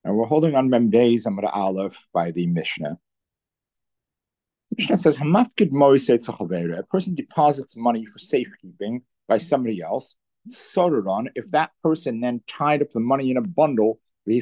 And we're holding on Mem Beis Amud Aleph by the Mishnah. The Mishnah says, "Hamafkid moisei tzachavera." A person deposits money for safekeeping by somebody else. Sodaron, if that person then tied up the money in a bundle,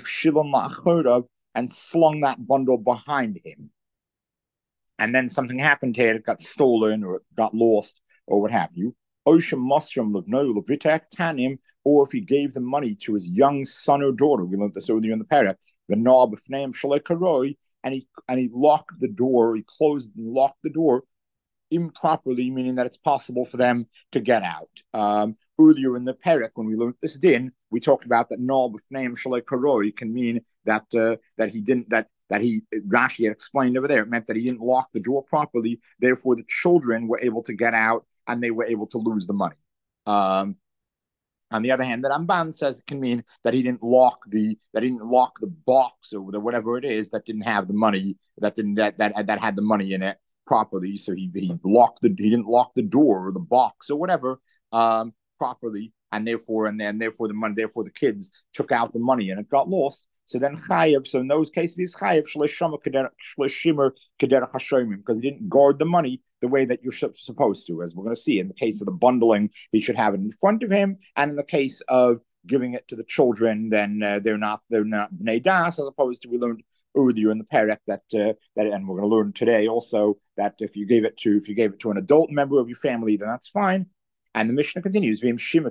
and slung that bundle behind him, and then something happened to it, it got stolen or it got lost or what have you. Osham Mostram Levno Levitek Tanim, or if he gave the money to his young son or daughter, we learned this earlier in the parak, the Nob Fnaim Shalei and he locked the door, he closed and locked the door improperly, meaning that it's possible for them to get out. Earlier in the parak, when we learned this din, we talked about that Nob Fnaim Shalei Karoi can mean that he didn't that he Rashi had explained over there. It meant that he didn't lock the door properly. Therefore, the children were able to get out and they were able to lose the money. On the other hand, the Ramban says it can mean that he didn't lock the box or whatever it is that didn't have the money that had the money in it properly. So he didn't lock the door or the box or whatever properly, and therefore the kids took out the money and it got lost. So then chayev. So in those cases, he's chayev shleishimer kederach hashoyim because he didn't guard the money the way that you're supposed to. As we're going to see in the case of the bundling, he should have it in front of him, and in the case of giving it to the children, then they're not bnei das, as opposed to we learned earlier in the parak that and we're going to learn today also that if you gave it to an adult member of your family, then that's fine. And the Mishnah continues,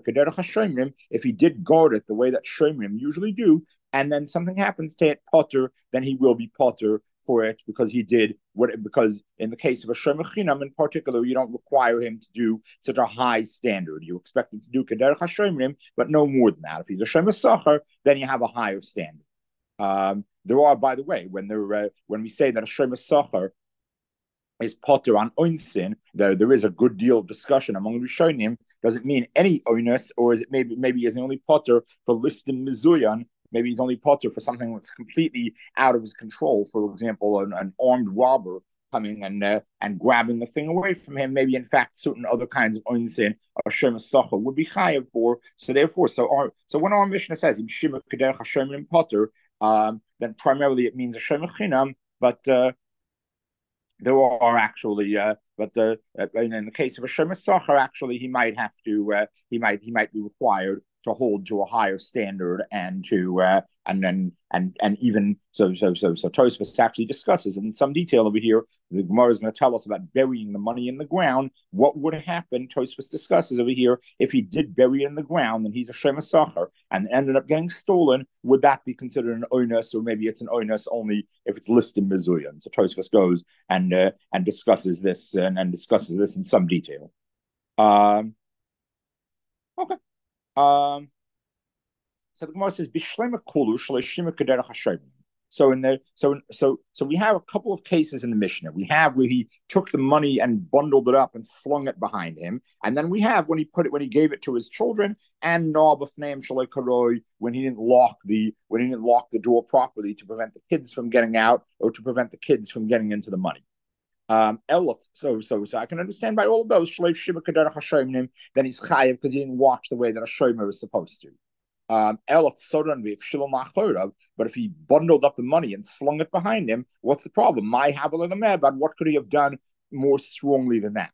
if he did guard it the way that shomrim usually do, and then something happens to it potter, then he will be potter for it because he did because in the case of a shomer chinam in particular, you don't require him to do such a high standard. You expect him to do kederach hashomrim, but no more than that. If he's a shomer sachar, then you have a higher standard. There are, by the way, when we say that a shomer sachar is potter on oinsin, there is a good deal of discussion among Rishonim. Does it mean any oinus, or is it maybe is he only potter for listing mizuyan? Maybe he's only potter for something that's completely out of his control. For example, an armed robber coming and grabbing the thing away from him. Maybe in fact certain other kinds of oinsin or shema sacha would be chayav for. So therefore, so when our Mishnah says shema kederach hashem potter, then primarily it means a shema chinam, but there are actually, in the case of a shomer sachar, actually he might have to, he might be required to hold to a higher standard and to and even so Tosfos actually discusses in some detail over here. The Gemara is going to tell us about burying the money in the ground. What would happen? Tosfos discusses over here if he did bury it in the ground, then he's a shomer sachar and ended up getting stolen. Would that be considered an onus, or maybe it's an onus only if it's listed mizuyan? So Tosfos goes and discusses this and discusses this in some detail. Okay. So the Gemara says bishlema kulu shalashima kederach hashayim. So we have a couple of cases in the Mishnah. We have where he took the money and bundled it up and slung it behind him, and then we have when he gave it to his children, and na'bafneim shalei karoi when he didn't lock the door properly to prevent the kids from getting out or to prevent the kids from getting into the money. So I can understand by all of those then he's chayiv because he didn't watch the way that a shomer is supposed to. But if he bundled up the money and slung it behind him, what's the problem? But what could he have done more strongly than that?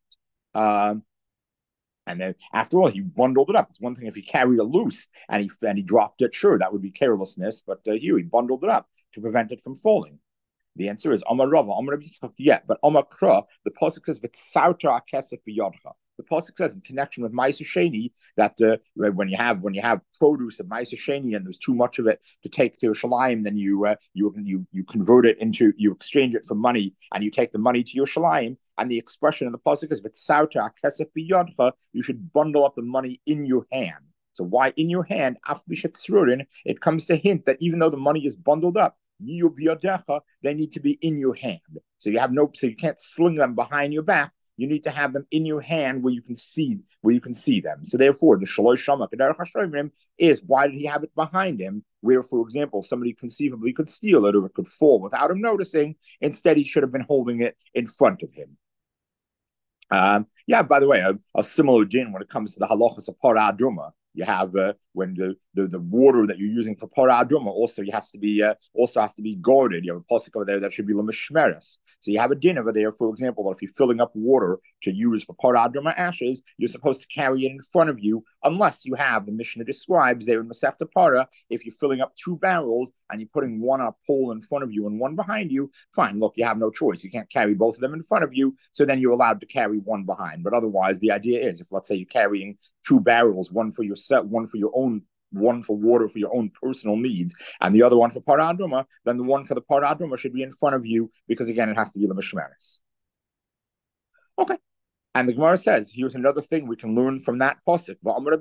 And then after all, he bundled it up. It's one thing if he carried it loose and he dropped it, sure, that would be carelessness, but here he bundled it up to prevent it from falling. The answer is Amar Rava, Amar Rabbi, yeah, but Amar Kra, the pasuk says v'tzauta akesef b'yadcha. The pasuk says in connection with Ma'aser Sheni that when you have produce of Ma'aser Sheni and there's too much of it to take to Yerushalayim, then you convert it into, you exchange it for money and you take the money to Yerushalayim. And the expression in the pasuk is v'tzauta akesef b'yadcha. You should bundle up the money in your hand. So why in your hand? Af bishat srurin. It comes to hint that even though the money is bundled up, they need to be in your hand. So you can't sling them behind your back. You need to have them in your hand where you can see them. So therefore, the shalosh shama kederach hashomrim is why did he have it behind him? Where, for example, somebody conceivably could steal it or it could fall without him noticing. Instead, he should have been holding it in front of him. By the way, a similar din when it comes to the halachas of parah aduma. You have when the water that you're using for paraduma also has to be guarded. You have a pasuk over there that should be lemishmeres. So you have a din over there, for example, that if you're filling up water to use for paraduma ashes, you're supposed to carry it in front of you, unless you have the Mishnah describes there in Masechta Para. If you're filling up 2 barrels and you're putting one on a pole in front of you and one behind you, fine. Look, you have no choice. You can't carry both of them in front of you, so then you're allowed to carry one behind. But otherwise, the idea is, if let's say you're carrying 2 barrels, one for your set, one for your own, one for water for your own personal needs, and the other one for paraduma, then the one for the paraduma should be in front of you, because again, it has to be the mishmeres. Okay. And the Gemara says, here's another thing we can learn from that pasuk.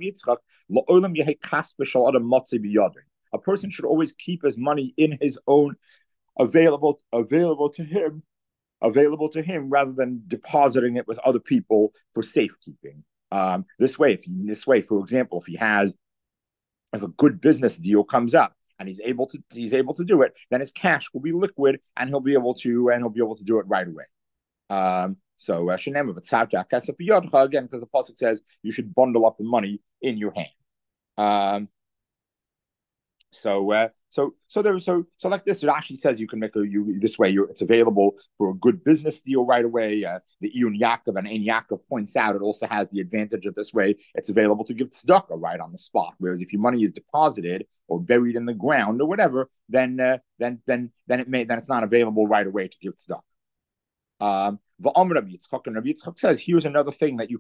A person should always keep his money in his own, available to him, rather than depositing it with other people for safekeeping. This way, for example, if a good business deal comes up and he's able to do it, then his cash will be liquid, and he'll be able to do it right away. So again, because the pasuk says you should bundle up the money in your hand. So like this, it actually says you can make this way. It's available for a good business deal right away. The Iyun Yaakov and Ein Yaakov points out it also has the advantage of this way. It's available to give tzedakah right on the spot. Whereas if your money is deposited or buried in the ground or whatever, then it's not available right away to give tzedakah. Rabbi Yitzchak says, here's another thing of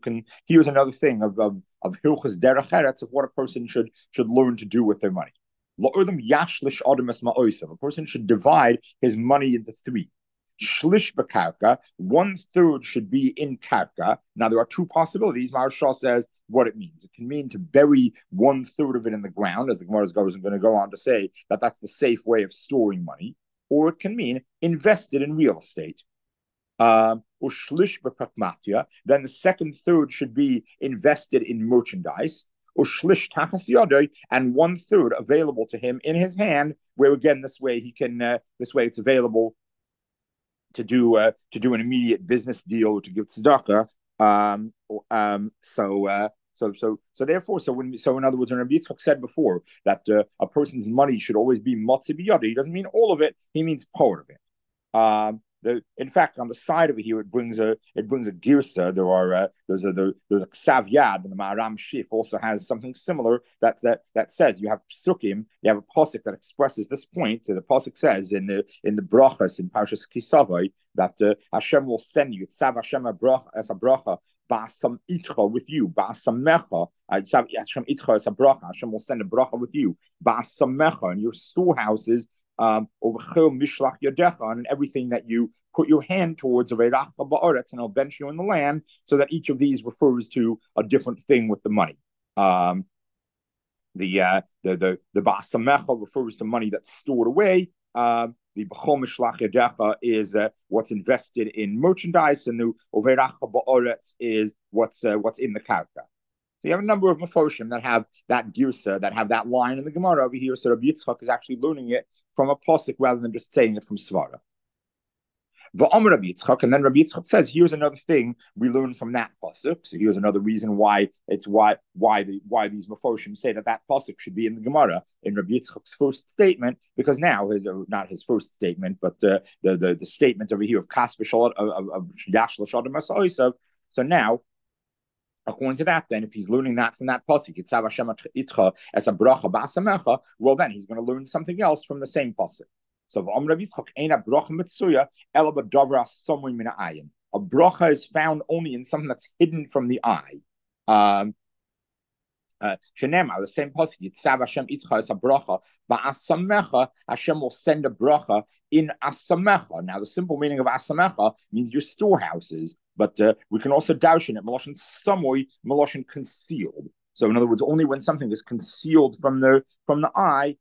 Hilchos Derech Eretz, of what a person should learn to do with their money. A person should divide his money into 3. Shlish b'karka, 1/3 should be in karka. Now there are 2 possibilities. Maharshal says what it means. It can mean to bury 1/3 of it in the ground, as the Gemara is going to go on to say that that's the safe way of storing money, or it can mean invested in real estate. Then the second third should be invested in merchandise, and 1/3 available to him in his hand, where again this way it's available to do an immediate business deal or to give tzedakah. So in other words, when Rabbi Yitzchak said before that a person's money should always be motzi biyada, he doesn't mean all of it; he means part of it. In fact, on the side of it here, it brings a girsa. There's a ksav yad, and the Maharam Shif also has something similar that says you have psukim, you have a pasuk that expresses this point. The pasuk says in the brachas in Parshas Kisavai that Hashem will send you. Tzav Hashem as a bracha. Ba'asam itcha with you, ba'asamecha. Hashem itcha as a bracha. Hashem will send a bracha with you, ba'asamecha, in your storehouses. And everything that you put your hand towards, and I'll bench you in the land, so that each of these refers to a different thing with the money. The Ba'asamecha refers to money that's stored away. The B'chol Mishlach Yadecha is what's invested in merchandise, and the Overacha Ba'oretz is what's in the karka. So you have a number of Mefoshim that have that girsa, that have that line in the Gemara over here. So Rabbi Yitzchak is actually learning it from a pasuk rather than just saying it from Svara. V'amar Rabbi Yitzchak, and then Rabbi Yitzchak says, here's another thing we learn from that pasuk. So here's another reason why these Mefoshim say that pasuk should be in the Gemara in Rabbi Yitzchak's first statement, because now not his first statement, but the statement over here of Kas b'Shal of Yash l'Shadam Asa'osav. So now, according to that, then, if he's learning that from that pasuk, Yitzav Hashem itcha as a bracha ba'asamecha, well, then he's going to learn something else from the same pasuk. So, Rabbi Yitzchak ain't a bracha mitzuya ela b'davra somewhere min ha'ayin. A bracha is found only in something that's hidden from the eye. Shenema, the same pasuk, Yitzav Hashem itcha as a bracha ba'asamecha. Hashem will send a bracha in asamecha. Now, the simple meaning of asamecha means your storehouses, but we can also daushin it meloshin samoi, meloshin concealed. So, in other words, only when something is concealed from the eye,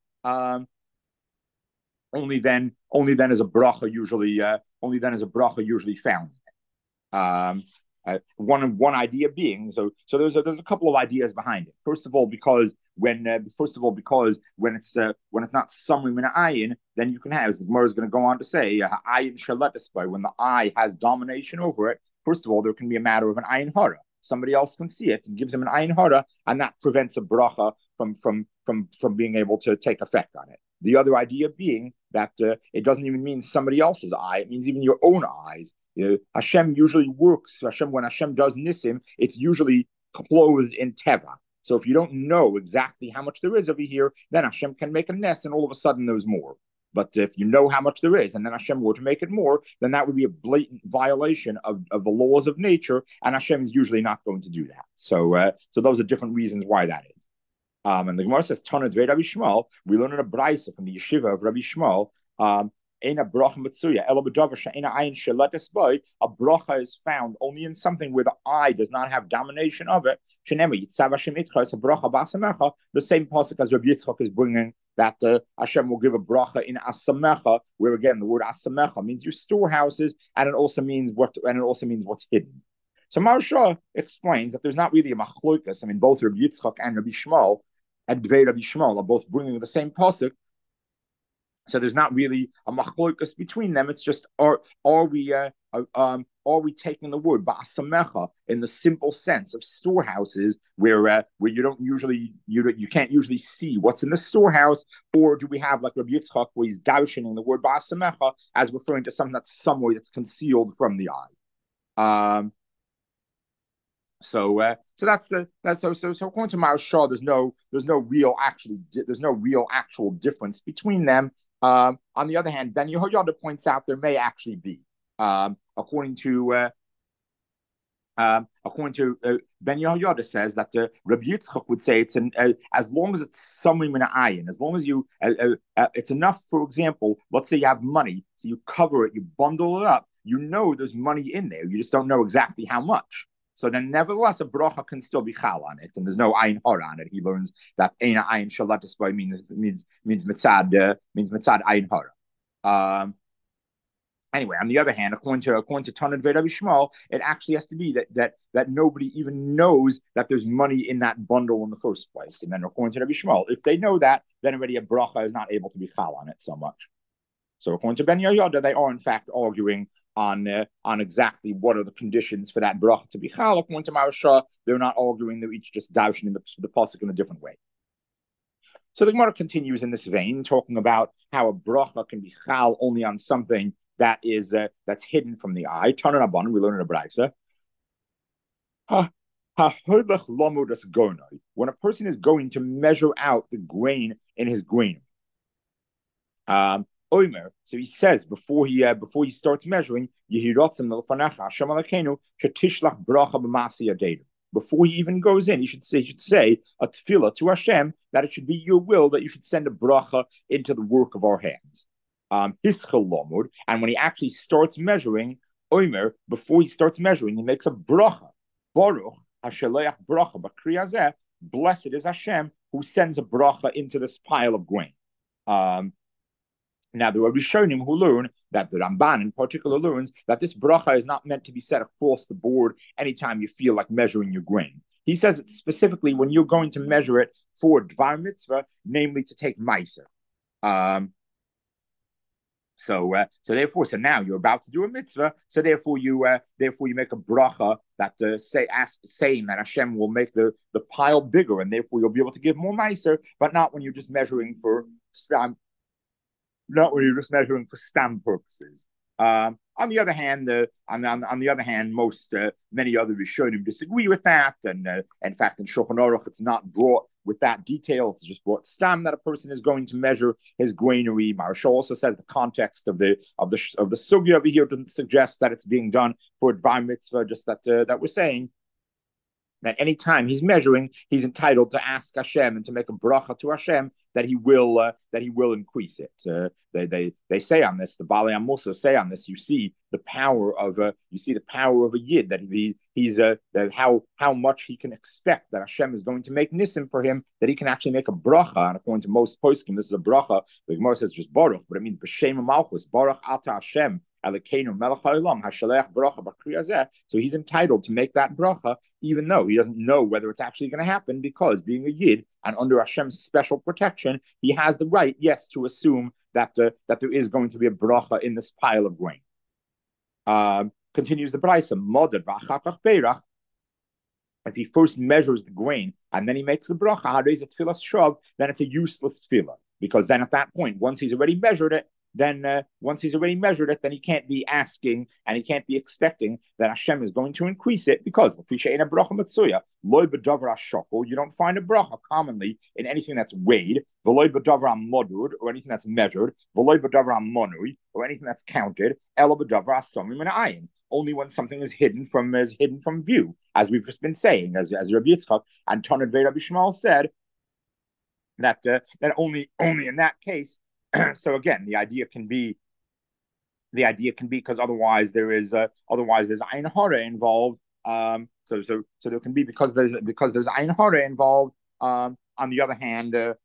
only then is a bracha usually found. One idea being, so there's a couple of ideas behind it. First of all, because when it's not samui min ayin, then you can have, as the Gemara is going to go on to say, ayin shaletis by, when the eye has domination over it. First of all, there can be a matter of an ayin hara. somebody else can see it and gives him an ayin hara, and that prevents a bracha from being able to take effect on it. The other idea being that it doesn't even mean somebody else's eye; it means even your own eyes. Hashem usually works. When Hashem does nisim, it's usually clothed in teva. So if you don't know exactly how much there is over here, then Hashem can make a nest, and all of a sudden there's more. But if you know how much there is, and then Hashem were to make it more, then that would be a blatant violation of the laws of nature, and Hashem is usually not going to do that. So those are different reasons why that is. And the Gemara says, Tana Dvei Rabbi Shmuel, we learn in a brisa from the yeshiva of Rabbi Shmuel, a bracha is found only in something where the eye does not have domination of it. The same pasuk as Rabbi Yitzchak is bringing, that Hashem will give a bracha in asamecha, where again the word asamecha means your storehouses, and it also means what's hidden. So Maharsha explains that there's not really a machlokas. I mean, both Rabbi Yitzchak and Rabbi Shmuel and Dvei Rabbi Shmuel are both bringing the same pasuk. So there's not really a machlokas between them. It's just are we taking the word ba'asamecha in the simple sense of storehouses where you can't usually see what's in the storehouse, or do we have like Rabbi Yitzchak where he's darshaning the word ba'asamecha as referring to something that's somewhere that's concealed from the eye? So according to Maharsha, there's no real actual difference between them. On the other hand, Ben Yehoyada points out there may actually be, according to Ben Yehoyada says that Rabbi Yitzchak would say it's as long as it's somewhere in an ayin, as long as you it's enough. For example, let's say you have money, so you cover it, you bundle it up, you know there's money in there, you just don't know exactly how much. So then, nevertheless, a bracha can still be chal on it, and there's no ayin hara on it. He learns that eina ayin shalatis by means mitzad ayin hara. Anyway, on the other hand, according to Tana Dvei Rabbi Shmuel, it actually has to be that nobody even knows that there's money in that bundle in the first place. And then according to Rabbi Shmuel, if they know that, then already a bracha is not able to be chal on it so much. So according to Ben Yehoyada, they are in fact arguing on exactly what are the conditions for that bracha to be chal. According to Maharsha, they're not arguing; they're each just darshan in the pasuk in a different way. So the Gemara continues in this vein, talking about how a bracha can be chal only on something that is that's hidden from the eye. Tana Rabban, we learn in a brayso. When a person is going to measure out the grain in his grain. So he says before he starts measuring, before he even goes in, he should say a tefillah to Hashem that it should be your will that you should send a bracha into the work of our hands. And when he actually starts measuring, before he starts measuring, he makes a bracha. Baruch Hashelayach bracha b'kriyazeh. Blessed is Hashem who sends a bracha into this pile of grain. Now, there are Rishonim who learn that the Ramban in particular learns that this bracha is not meant to be said across the board anytime you feel like measuring your grain. He says it specifically when you're going to measure it for Dvar Mitzvah, namely to take Meiser. So now you're about to do a mitzvah. So therefore you make a bracha that saying that Hashem will make the pile bigger, and therefore you'll be able to give more Meiser, but not when you're just measuring for stam purposes. On the other hand, many other Rishonim disagree with that, and in fact, in Shulchan Aruch, it's not brought with that detail. It's just brought stam that a person is going to measure his granary. Maharsha also says the context of the sugya over here doesn't suggest that it's being done for a dvar mitzvah. Just that we're saying that anytime he's measuring, he's entitled to ask Hashem and to make a bracha to Hashem that he will increase it. They say on this, the Balei Amos say on this, you see the power of a yid, that that how much he can expect that Hashem is going to make nisim for him, that he can actually make a bracha. And according to most poskim, this is a bracha. The Gemara says just baruch, but it means b'shem malchus, baruch ata Hashem. So he's entitled to make that bracha, even though he doesn't know whether it's actually going to happen, because being a yid and under Hashem's special protection, he has the right, yes, to assume that there is going to be a bracha in this pile of grain. Continues the brayso, moded v'achakach beirach. if he first measures the grain and then he makes the bracha, then it's a useless tefillah. Because then at that point, once he's already measured it, then he can't be asking and he can't be expecting that Hashem is going to increase it, because you don't find a bracha commonly in anything that's weighed, or anything that's measured, or anything that's counted, only when something is hidden from view, as we've just been saying, as Rabbi Yitzchak and Tanad Rabbi Shmuel said, that only in that case. So again, the idea can be because otherwise there's Ein Hara involved. So there can be because there's Ein Hara involved. On the other hand, the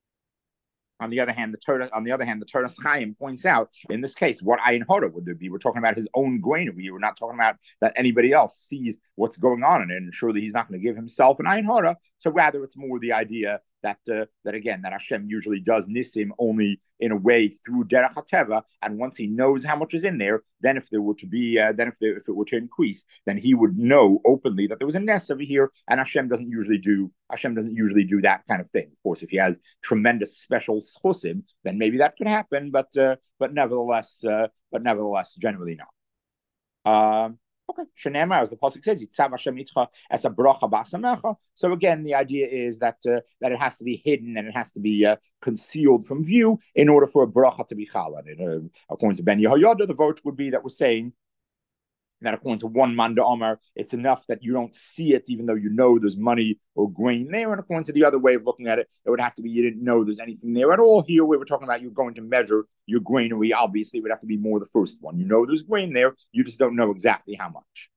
Torah Chaim points out in this case, what Ein Hara would there be? We're talking about his own granary. We're not talking about that anybody else sees what's going on in it, and surely he's not going to give himself an Ein Hara. So rather, it's more the idea that Hashem usually does nisim only in a way through derech hateva, and once he knows how much is in there, then if it were to increase, then he would know openly that there was a ness over here, and Hashem doesn't usually do that kind of thing. Of course, if he has tremendous special schusim, then maybe that could happen, but nevertheless, generally not. Okay, Shenema, as the pasuk says, Yitzav Hashem itcha as a bracha b'asamecha. So again, the idea is that it has to be hidden and it has to be concealed from view in order for a bracha to be chalad. According to Ben Yehoyada, the vote would be that we're saying that according to one Manda Omer, it's enough that you don't see it, even though you know there's money or grain there. And according to the other way of looking at it, it would have to be you didn't know there's anything there at all. Here, we were talking about you're going to measure your granary. Obviously, it would have to be more the first one. You know there's grain there. You just don't know exactly how much.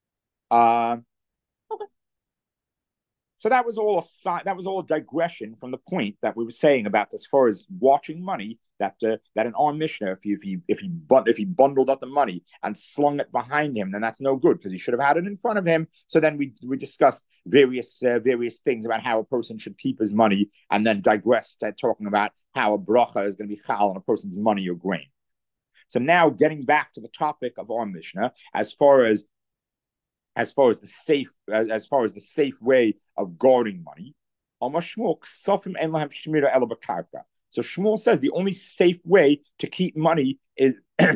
Okay. So that was all a digression from the point that we were saying about as far as watching money. That in our Mishnah, if he bundled up the money and slung it behind him, then that's no good, because he should have had it in front of him. So then we discussed various things about how a person should keep his money, and then digressed at talking about how a bracha is going to be chal on a person's money or grain. So now getting back to the topic of our Mishnah, as far as the safe way of guarding money, so Shmuel says the only safe way to keep money is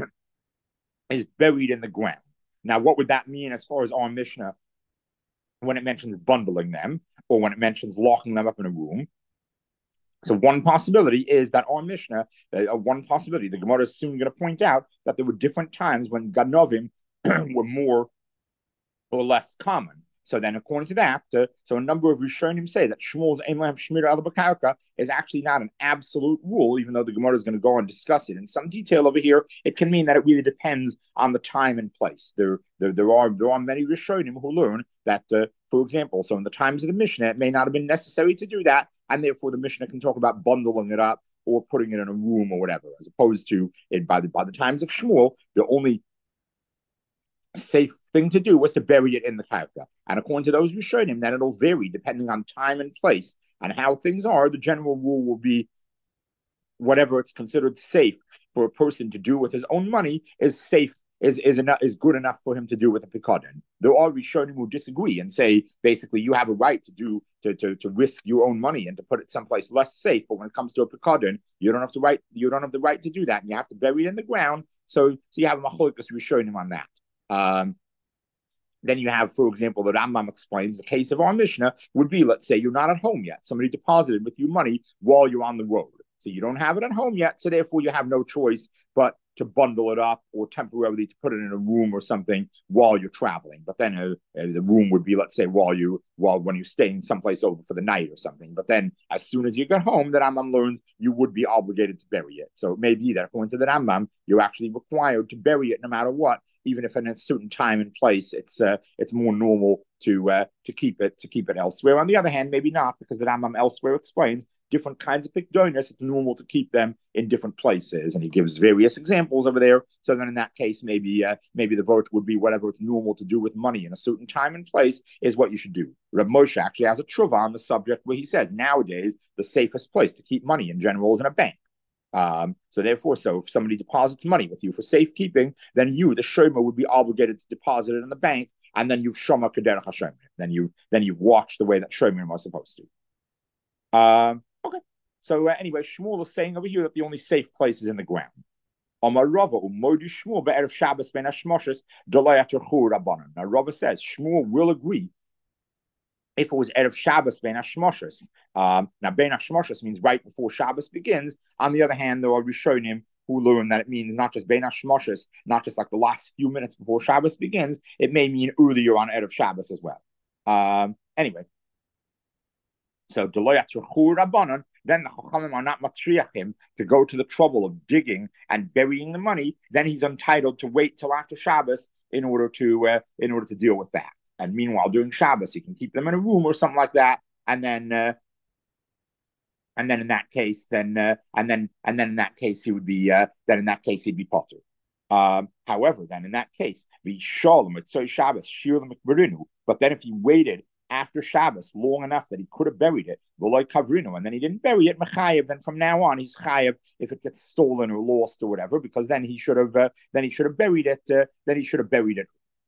buried in the ground. Now, what would that mean as far as our Mishnah when it mentions bundling them, or when it mentions locking them up in a room? So one possibility is that our Mishnah, the Gemara is soon going to point out that there were different times when Ganovim were more or less common. So then, according to that, so a number of Rishonim say that Shmuel's Ein Lahem Shmira Ala B'Karka is actually not an absolute rule, even though the Gemara is going to go and discuss it in some detail over here. It can mean that it really depends on the time and place. There are many Rishonim who learn that, for example, so in the times of the Mishnah, it may not have been necessary to do that, and therefore the Mishnah can talk about bundling it up or putting it in a room or whatever, as opposed to it by the times of Shmuel, the only safe thing to do was to bury it in the karka. And according to those who showed him, that it'll vary depending on time and place and how things are. The general rule will be whatever it's considered safe for a person to do with his own money is safe, is good enough for him to do with a pikadon. There are Rishonim who disagree and say basically you have a right to risk your own money and to put it someplace less safe. But when it comes to a pikadon, you don't have the right to do that, and you have to bury it in the ground. So you have a machlokas Rishonim on that. Then you have, for example, the Rambam explains the case of our Mishnah would be, let's say you're not at home yet. Somebody deposited with you money while you're on the road. So you don't have it at home yet. So therefore you have no choice but to bundle it up or temporarily to put it in a room or something while you're traveling. But then the room would be, let's say, when you're staying someplace over for the night or something. But then as soon as you get home, the Rambam learns you would be obligated to bury it. So it may be that according to the Rambam, you're actually required to bury it no matter what. Even if in a certain time and place, it's more normal to keep it elsewhere. On the other hand, maybe not, because the Rambam elsewhere explains different kinds of pikdonos. It's normal to keep them in different places, and he gives various examples over there. So then, in that case, maybe the vote would be whatever it's normal to do with money in a certain time and place is what you should do. Reb Moshe actually has a tshuva on the subject where he says nowadays the safest place to keep money in general is in a bank. So if somebody deposits money with you for safekeeping, then you, the shomer, would be obligated to deposit it in the bank and then you've shoma kederach hashomer. Then you've watched the way that shomerim are supposed to. Okay. So anyway, Shmuel is saying over here that the only safe place is in the ground. Now Rava says Shmuel will agree if it was Erev Shabbos Ben Hashmoshes. Now Ben Hashmoshes means right before Shabbos begins. On the other hand, there are Rishonim who learn that it means not just Ben Hashmoshes, not just like the last few minutes before Shabbos begins. It may mean earlier on Erev Shabbos as well. Anyway, so Rabbanon, then the Chachamim are not matriachim to go to the trouble of digging and burying the money. Then he's entitled to wait till after Shabbos in order to deal with that. And meanwhile, during Shabbos, he can keep them in a room or something like that. And then in that case, then in that case he would be he'd be potter. However, then in that case, the shalom mitzvah Shabbos shir l'mikbarinu. But then if he waited after Shabbos long enough that he could have buried it, v'loy kavrinu, and then he didn't bury it, mechayev, then from now on he's chayev if it gets stolen or lost or whatever, because then he should have buried it.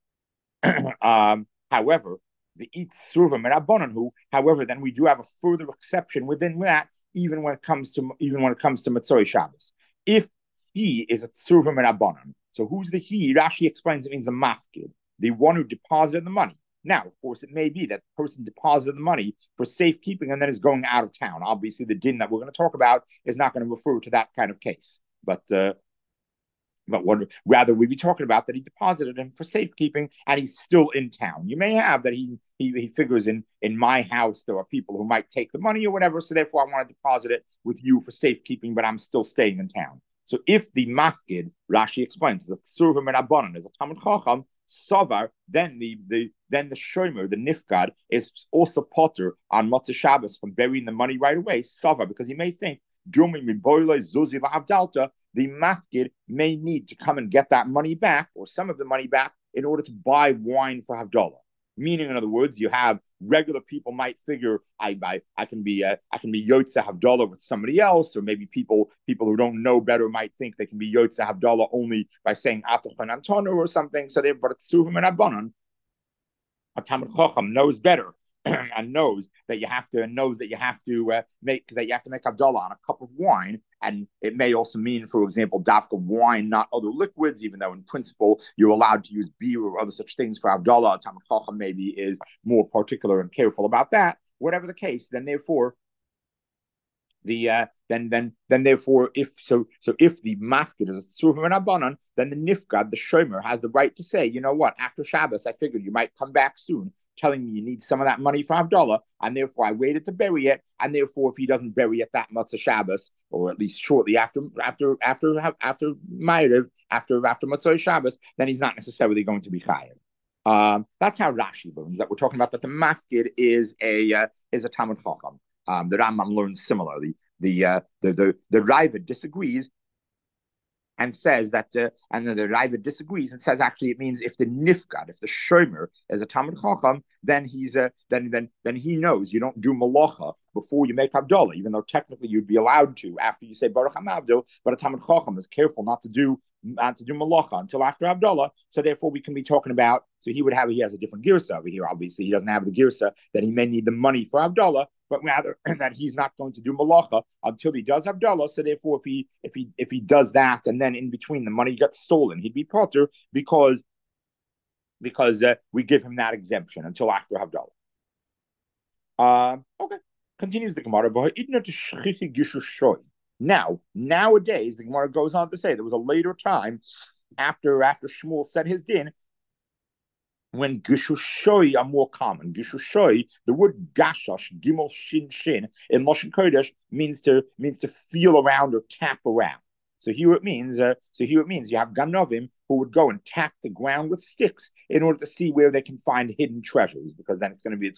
However, the itzurva merabanan, however, then we do have a further exception within that, even when it comes to Matzoi Shabbos. If he is a tzurva merabanan, so who's the he? Rashi explains it means the mafkid, the one who deposited the money. Now, of course, it may be that the person deposited the money for safekeeping and then is going out of town. Obviously, the din that we're going to talk about is not going to refer to that kind of case. But what rather we'd be talking about that he deposited him for safekeeping and he's still in town. You may have that he figures in my house there are people who might take the money or whatever, so therefore I want to deposit it with you for safekeeping, but I'm still staying in town. So if the mafkid, Rashi explains, that Surva Ben Abanon is a Talmid Chacham, Savar, then the shomer, the nifgad, is also potter on Motzei Shabbos from burying the money right away. Savar, because he may think the mafkid may need to come and get that money back or some of the money back in order to buy wine for Havdalah. Meaning, in other words, you have regular people might figure I can be Yotze Havdalah with somebody else, or maybe people who don't know better might think they can be Yotze Havdalah only by saying Atachan Antonu or something. So but it's Suvim and Abanon. A Talmid Chacham knows better and knows that you have to make Havdalah on a cup of wine. And it may also mean, for example, dafka wine, not other liquids, even though in principle you're allowed to use beer or other such things for Havdalah. Talmid Chacham maybe is more particular and careful about that. Whatever the case, then therefore if the mafkid is a tzurva and abanon, then the nifgad, the shomer, has the right to say, you know what, after Shabbos, I figured you might come back soon, telling me you need some of that money for Havdalah, and therefore I waited to bury it, and therefore if he doesn't bury it that Motzei Shabbos, or at least shortly after Ma'ariv, after Motzei Shabbos, then he's not necessarily going to be chayav. That's how Rashi learns that we're talking about that the mafkid is a Talmid Chacham. The Rambam learns similarly. The Raavad disagrees and says that, and the Raavad disagrees and says actually it means if the nifgad, if the shomer is a Talmid Chacham, then he's then he knows you don't do malacha before you make Havdalah, even though technically you'd be allowed to after you say Baruch HaMavdil, but a Talmid Chacham is careful not to do malacha until after Havdalah. So therefore we can be talking about, so he has a different girsa over here. Obviously he doesn't have the girsa that he may need the money for Havdalah, but rather that he's not going to do malacha until he does Havdalah. So therefore if he does that and then in between the money gets stolen, he'd be potter because we give him that exemption until after Havdalah. Okay. Continues the Gemara. Now, nowadays, the Gemara goes on to say there was a later time after Shmuel said his din when Gishushoi are more common. Gishushoi, the word gashash, gimel shin shin, in Lashon Kodesh means to feel around or tap around. So here it means you have ganovim who would go and tap the ground with sticks in order to see where they can find hidden treasures, because then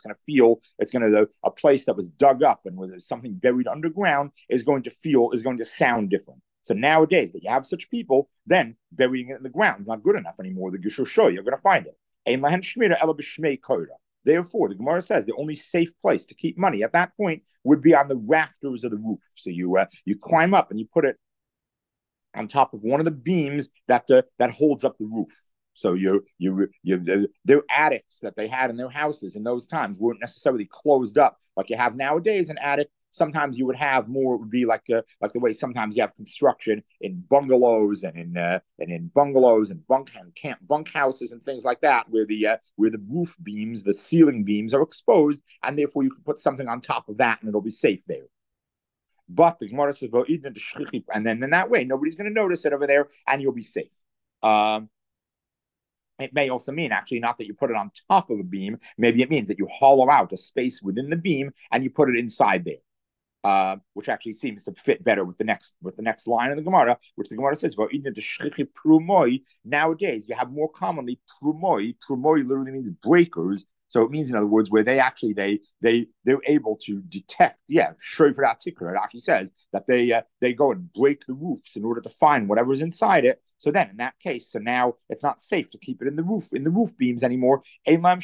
a place that was dug up and where there's something buried underground is going to sound different. So nowadays that you have such people, then burying it in the ground is not good enough anymore. The Gishushoy, you're going to find it. Therefore, the Gemara says the only safe place to keep money at that point would be on the rafters of the roof. So you climb up and you put it on top of one of the beams that holds up the roof. So their attics that they had in their houses in those times weren't necessarily closed up like you have nowadays. An attic, sometimes you would have more. It would be like the way sometimes you have construction in bungalows and in bungalows and bunk houses and things like that, where the roof beams, the ceiling beams are exposed, and therefore you can put something on top of that and it'll be safe there. But the Gemara says, and then in that way, nobody's going to notice it over there, and you'll be safe. It may also mean, actually, not that you put it on top of a beam. Maybe it means that you hollow out a space within the beam and you put it inside there, which actually seems to fit better with the next line of the Gemara, which the Gemara says, nowadays, you have more commonly prumoi. Prumoi literally means breakers. So it means, in other words, where they're able to detect, shofar atikra. It actually says that they go and break the roofs in order to find whatever's inside it. So then, in that case, so now it's not safe to keep it in the roof beams anymore. Now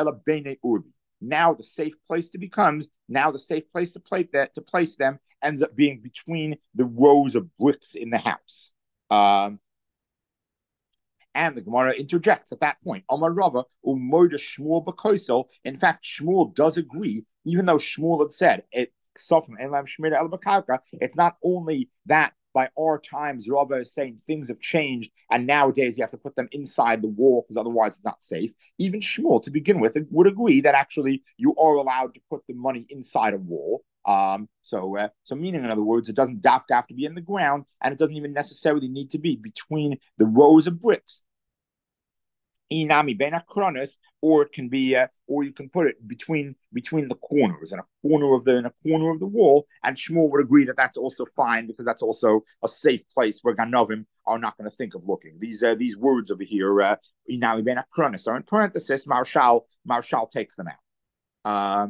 the safe place to place them ends up being between the rows of bricks in the house. And the Gemara interjects at that point. Amar Rava umoida Shmuel b'koisel. In fact, Shmuel does agree, even though Shmuel had said it's not only that by our times Rava is saying things have changed and nowadays you have to put them inside the wall because otherwise it's not safe. Even Shmuel, to begin with, would agree that actually you are allowed to put the money inside a wall. So meaning, in other words, it doesn't have to be in the ground, and it doesn't even necessarily need to be between the rows of bricks. Inami ben akronis, or it can be, or you can put it between the corners in a corner of the wall. And Shmuel would agree that that's also fine because that's also a safe place where Ganovim are not going to think of looking. These words over here, Inami ben akronis, are in parenthesis. Marshal takes them out.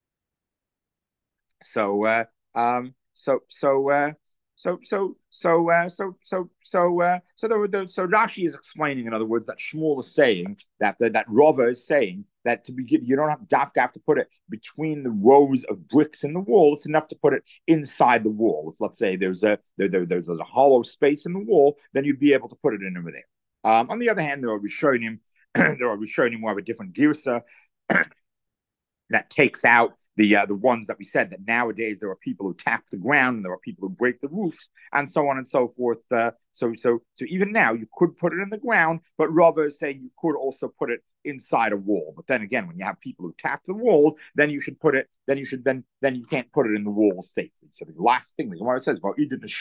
So Rashi is explaining, in other words, that Shmuel is saying that Rava is saying that to begin, you don't have to put it between the rows of bricks in the wall. It's enough to put it inside the wall. If, let's say, there's a hollow space in the wall, then you'd be able to put it in over there. On the other hand, there are Rishonim who have a different girsa that takes out the ones that we said that nowadays there are people who tap the ground and there are people who break the roofs and so on and so forth. So even now you could put it in the ground, but Rava is saying you could also put it inside a wall. But then again, when you have people who tap the walls, then you should put it. Then you can't put it in the walls safely. So the last thing the Gemara says about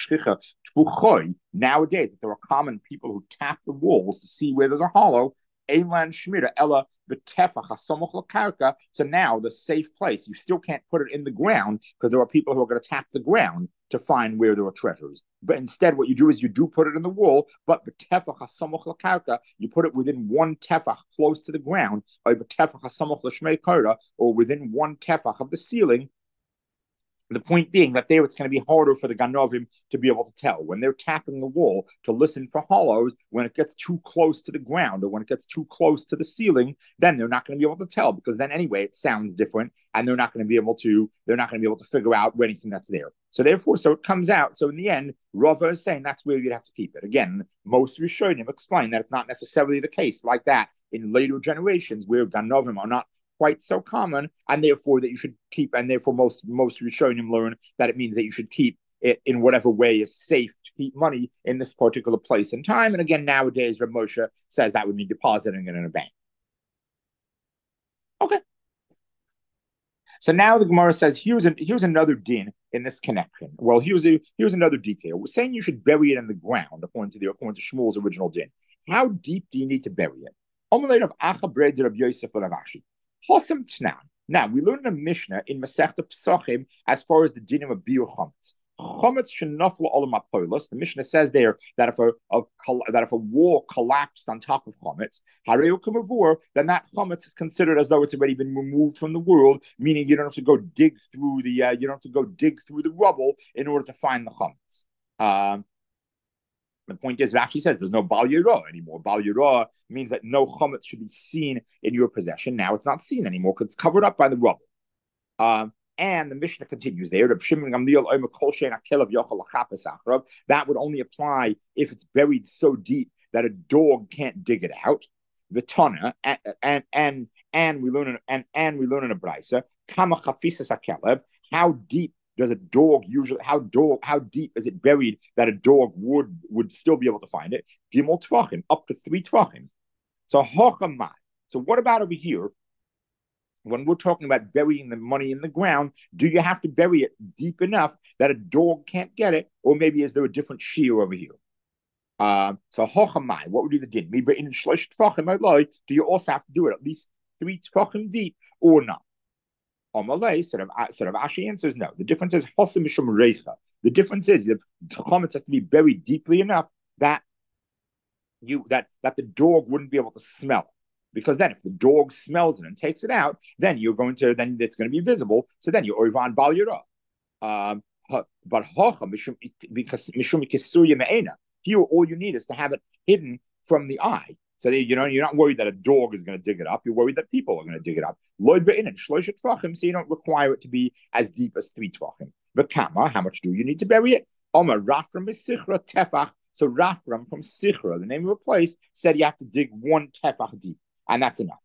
nowadays there are common people who tap the walls to see where there's a hollow. So now the safe place, you still can't put it in the ground because there are people who are going to tap the ground to find where there are treasures. But instead, what you do is you do put it in the wall, but you put it within one tefach close to the ground, or within one tefach of the ceiling. The point being that there it's going to be harder for the Ganovim to be able to tell. When they're tapping the wall to listen for hollows, when it gets too close to the ground or when it gets too close to the ceiling, then they're not going to be able to tell because then anyway it sounds different and they're not going to be able to figure out anything that's there. So therefore, so it comes out. So in the end, Rava is saying that's where you'd have to keep it. Again, most Rishonim explain that it's not necessarily the case like that in later generations where Ganovim are not quite so common, and therefore that you should keep, and therefore most Rishonim learn that it means that you should keep it in whatever way is safe to keep money in this particular place and time. And again, nowadays, Rav Moshe says that would mean depositing it in a bank. Okay. So now the Gemara says, here's another din in this connection. Well, here's another detail. We're saying you should bury it in the ground according to Shmuel's original din. How deep do you need to bury it? Now, we learned a Mishnah in Masechta Pesachim as far as the dinim of biur chametz. Chametz shenafla olam hapolos. The Mishnah says there that if a wall collapsed on top of chametz, hareu kamavur, then that chametz is considered as though it's already been removed from the world. Meaning you don't have to go dig through the rubble in order to find the chametz. The point is, it actually says there's no Bal Yirah anymore. Bal Yirah means that no chametz should be seen in your possession. Now it's not seen anymore because it's covered up by the rubble. And the Mishnah continues there. That would only apply if it's buried so deep that a dog can't dig it out. The tana and we learn in a brisa kama chafisas hakeleb. How deep does a dog usually? How deep is it buried that a dog would still be able to find it? Gimel tvachim, up to 3 tvachim. So hochamai. So what about over here? When we're talking about burying the money in the ground, do you have to bury it deep enough that a dog can't get it, or maybe is there a different shear over here? So hochamai, what would be the din? Maybe in shlosh tefachim, do you also have to do it at least 3 tefachim deep or not? Amalei, sort of Ashi answers no. The difference is hosim mishum reicha. The difference is the chametz has to be buried deeply enough that the dog wouldn't be able to smell it. Because then, if the dog smells it and takes it out, then it's going to be visible. So then you're oivan bal yirah. But hocha because mishum kisuya me'ena. Here, all you need is to have it hidden from the eye. So you're not worried that a dog is going to dig it up. You're worried that people are going to dig it up. Loid be'inen shlosh tvachim. So you don't require it to be as deep as 3 tvachim. But kama, how much do you need to bury it? Omar rafram b'sichra tefach. So Rafram from Sichra, the name of a place, said you have to dig 1 tefach deep, and that's enough.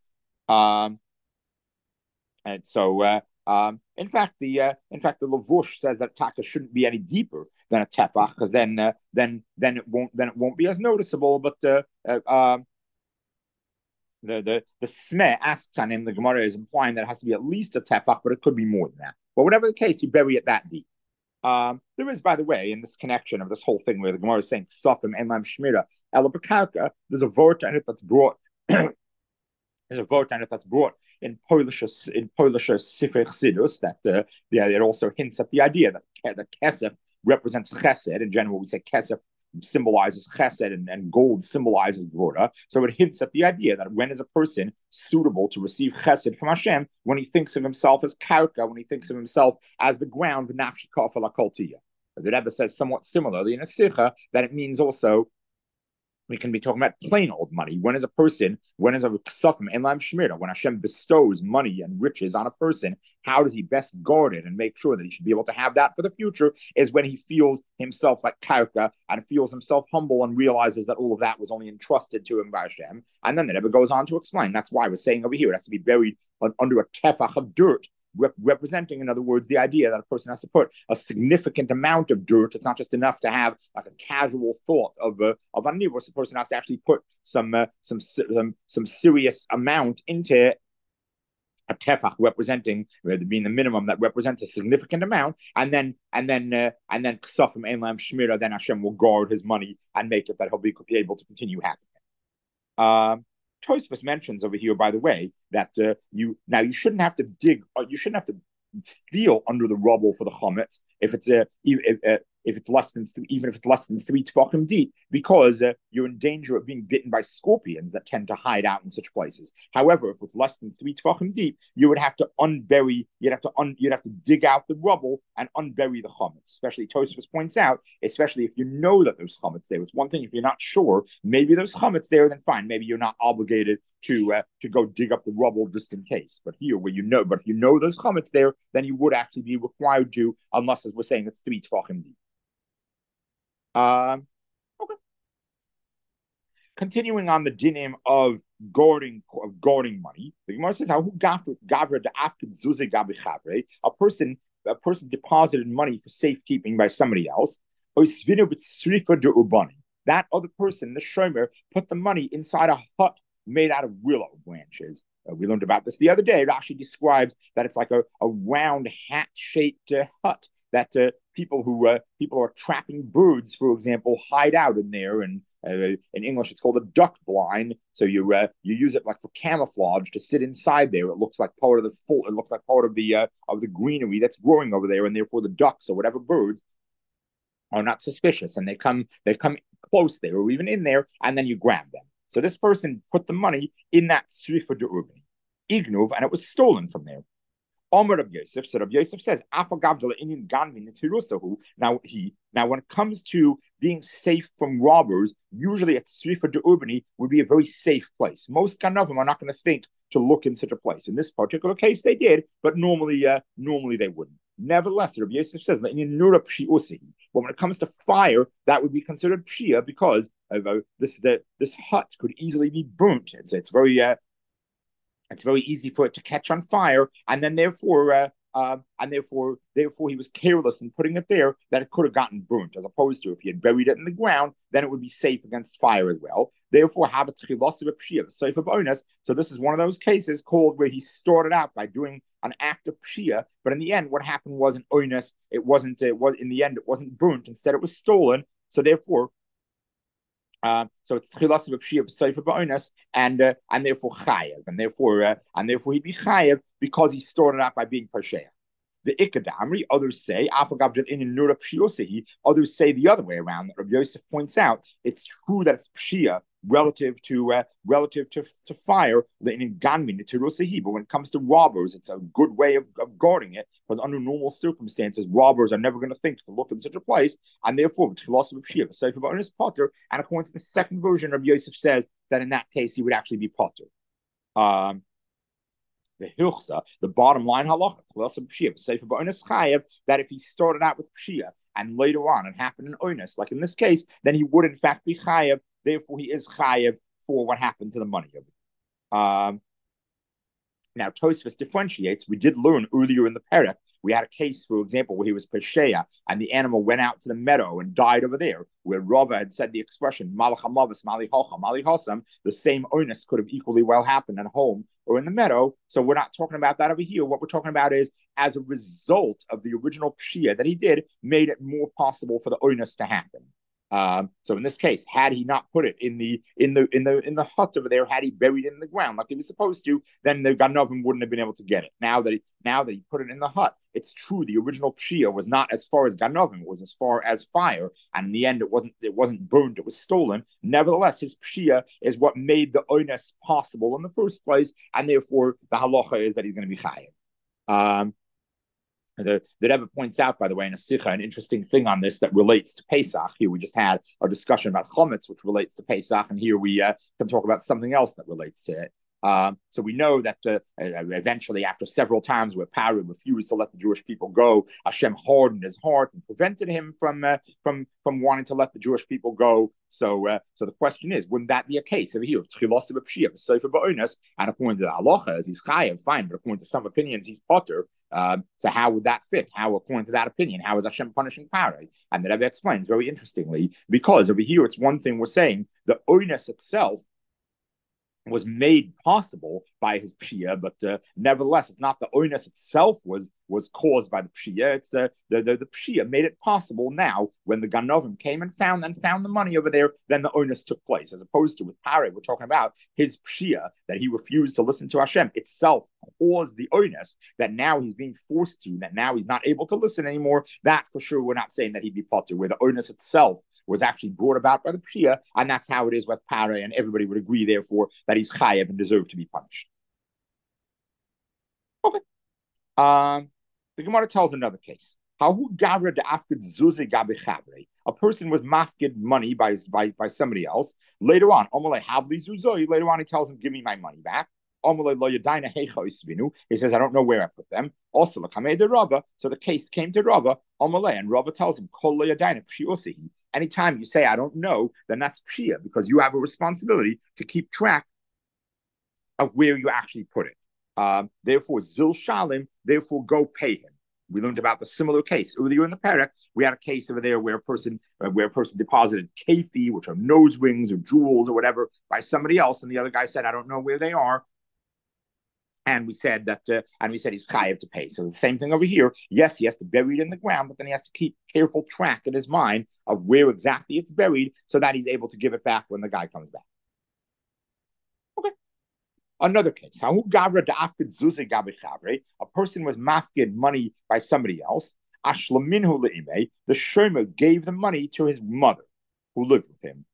And so, in fact, the Lavush says that taka shouldn't be any deeper than a tefach, because then it won't be as noticeable. But the Smeh asks on him, the Gemara is implying that it has to be at least a tefach, but it could be more than that. But whatever the case, you bury it that deep. There is, by the way, in this connection of this whole thing where the Gemara is saying Sofim Enlam Shmira Ela B'Karka, there's a vort on it that's brought. There's a vort on it that's brought in Polish Sifrei Chassidus that it also hints at the idea that kesef represents chesed. In general, we say kesef symbolizes chesed and gold symbolizes gvura. So it hints at the idea that when is a person suitable to receive chesed from Hashem? When he thinks of himself as karka, when he thinks of himself as the ground, v'nafshi kafel hakoltiya. The Rebbe says somewhat similarly in a sikha that it means also we can be talking about plain old money. When is a ksafim enlam shmira? When Hashem bestows money and riches on a person, how does he best guard it and make sure that he should be able to have that for the future? Is when he feels himself like karka and feels himself humble and realizes that all of that was only entrusted to him by Hashem. And then the Rebbe goes on to explain. That's why we're saying over here it has to be buried under a tefach of dirt. Representing, in other words, the idea that a person has to put a significant amount of dirt. It's not just enough to have like a casual thought of a nivus. The person has to actually put some serious amount into a tefach, representing being the minimum that represents a significant amount, and then ksafim enlam shmira. Then Hashem will guard his money and make it that he'll be able to continue having it. Tosfos mentions over here, by the way, that you shouldn't have to dig, you shouldn't have to feel under the rubble for the chametz if it's less than even if it's less than 3 tefachim deep, because you're in danger of being bitten by scorpions that tend to hide out in such places. However, if it's less than 3 tefachim deep, you would have to you'd have to dig out the rubble and unbury the chametz. Especially Tosfos points out, especially if you know that there's chametz there. It's one thing if you're not sure, maybe there's chametz there, then fine, maybe you're not obligated to go dig up the rubble just in case. But here, if you know there's chametz there, then you would actually be required to, unless, as we're saying, it's 3 tefachim deep. Okay. Continuing on the dinim of guarding money, the Gemara says how gavra de afkid zuze gabi chavre, a person deposited money for safekeeping by somebody else. That other person, the shomer, put the money inside a hut made out of willow branches. We learned about this the other day. Rashi describes that it's like a round hat-shaped hut that people who are trapping birds, for example, hide out in there. And in English, it's called a duck blind. So you use it like for camouflage to sit inside there. It looks like part of the greenery that's growing over there, and therefore the ducks or whatever birds are not suspicious, and they come close there or even in there, and then you grab them. So this person put the money in that srifa de'urbani, ignuv, and it was stolen from there. Omer Rab Yosef, so Rab Yosef says, now when it comes to being safe from robbers, usually at Srifa De'urbani would be a very safe place. Most Ganovim are not going to think to look in such a place. In this particular case, they did, but normally they wouldn't. Nevertheless, Rabbi Yosef says, when But when it comes to fire, that would be considered pshia because this hut could easily be burnt. It's very easy for it to catch on fire, and then therefore he was careless in putting it there that it could have gotten burnt, as opposed to if he had buried it in the ground, then it would be safe against fire as well. Therefore, have a safer bonus. So this is one of those cases called where he started out by doing an act of pshia, but in the end, what happened wasn't onus. It wasn't. It was in the end, it wasn't burnt. Instead, it was stolen. So therefore, so it's tchilas of pshia b'sefer ba'onas, and therefore chayev, and therefore he'd be chayev because he started out by being parsheya. The ikadamri, others say, others say the other way around. That Rabbi Yosef points out, it's true that it's pshia relative to fire, but when it comes to robbers, it's a good way of guarding it, because under normal circumstances, robbers are never going to think to look in such a place, and therefore, and according to the second version, Rabbi Yosef says that in that case, he would actually be potter. The hilchsa, the bottom line halacha, that if he started out with pshia and later on it happened in onus, like in this case, then he would in fact be chayev. Therefore, he is chayev for what happened to the money of it. Now, Tosfos differentiates. We did learn earlier in the parak. We had a case, for example, where he was pesheya and the animal went out to the meadow and died over there, where Rava had said the expression "malach hamavas mali hocha mali hosam." The same onus could have equally well happened at home or in the meadow. So we're not talking about that over here. What we're talking about is, as a result of the original pshia that he did, made it more possible for the onus to happen. So in this case, had he not put it in the hut over there, had he buried it in the ground like he was supposed to, then the Ganovim wouldn't have been able to get it. Now that he put it in the hut, it's true the original pshia was not as far as Ganovim, it was as far as fire, and in the end it wasn't burned, it was stolen. Nevertheless, his pshia is what made the onus possible in the first place, and therefore the halacha is that he's going to be chayav. The Rebbe points out, by the way, in a sikha, an interesting thing on this that relates to Pesach. Here we just had a discussion about chometz, which relates to Pesach, and here we can talk about something else that relates to it. So we know that eventually, after several times where Paro refused to let the Jewish people go, Hashem hardened his heart and prevented him from wanting to let the Jewish people go. So the question is, wouldn't that be a case over here of tchilas of pshia, sefer ba'onas, and according to the halacha, as he's chayav, fine, but according to some opinions, he's potter. So how would that fit? How, according to that opinion, how is Hashem punishing Paro? And the Rebbe explains very interestingly, because over here it's one thing we're saying, the onus itself was made possible by his pshia, but nevertheless, it's not the onus itself was caused by the pshia. It's the pshia made it possible. Now, when the Ganovim came and found the money over there, then the onus took place. As opposed to with Paro, we're talking about his pshia that he refused to listen to Hashem itself caused the onus that now he's being forced to, that now he's not able to listen anymore. That for sure, we're not saying that he'd be potter, where the onus itself was actually brought about by the pshia, and that's how it is with Paro, and everybody would agree, therefore, that he's chayav and deserved to be punished. Okay. The Gemara tells another case. A person was masked money by somebody else. Later on, later on he tells him, give me my money back. He says, I don't know where I put them. Also, so the case came to Rava, and Rava tells him, anytime you say, I don't know, then that's pshia, because you have a responsibility to keep track of where you actually put it. Therefore, zil shalim, therefore go pay him. We learned about the similar case earlier in the parak. We had a case over there where a person deposited kefi, which are nose rings or jewels or whatever, by somebody else, and the other guy said, I don't know where they are. And we said he's chayav to pay. So the same thing over here. Yes, he has to bury it in the ground, but then he has to keep careful track in his mind of where exactly it's buried, so that he's able to give it back when the guy comes back. Okay. Another case. A person was mafkid money by somebody else. The shomer gave the money to his mother, who lived with him.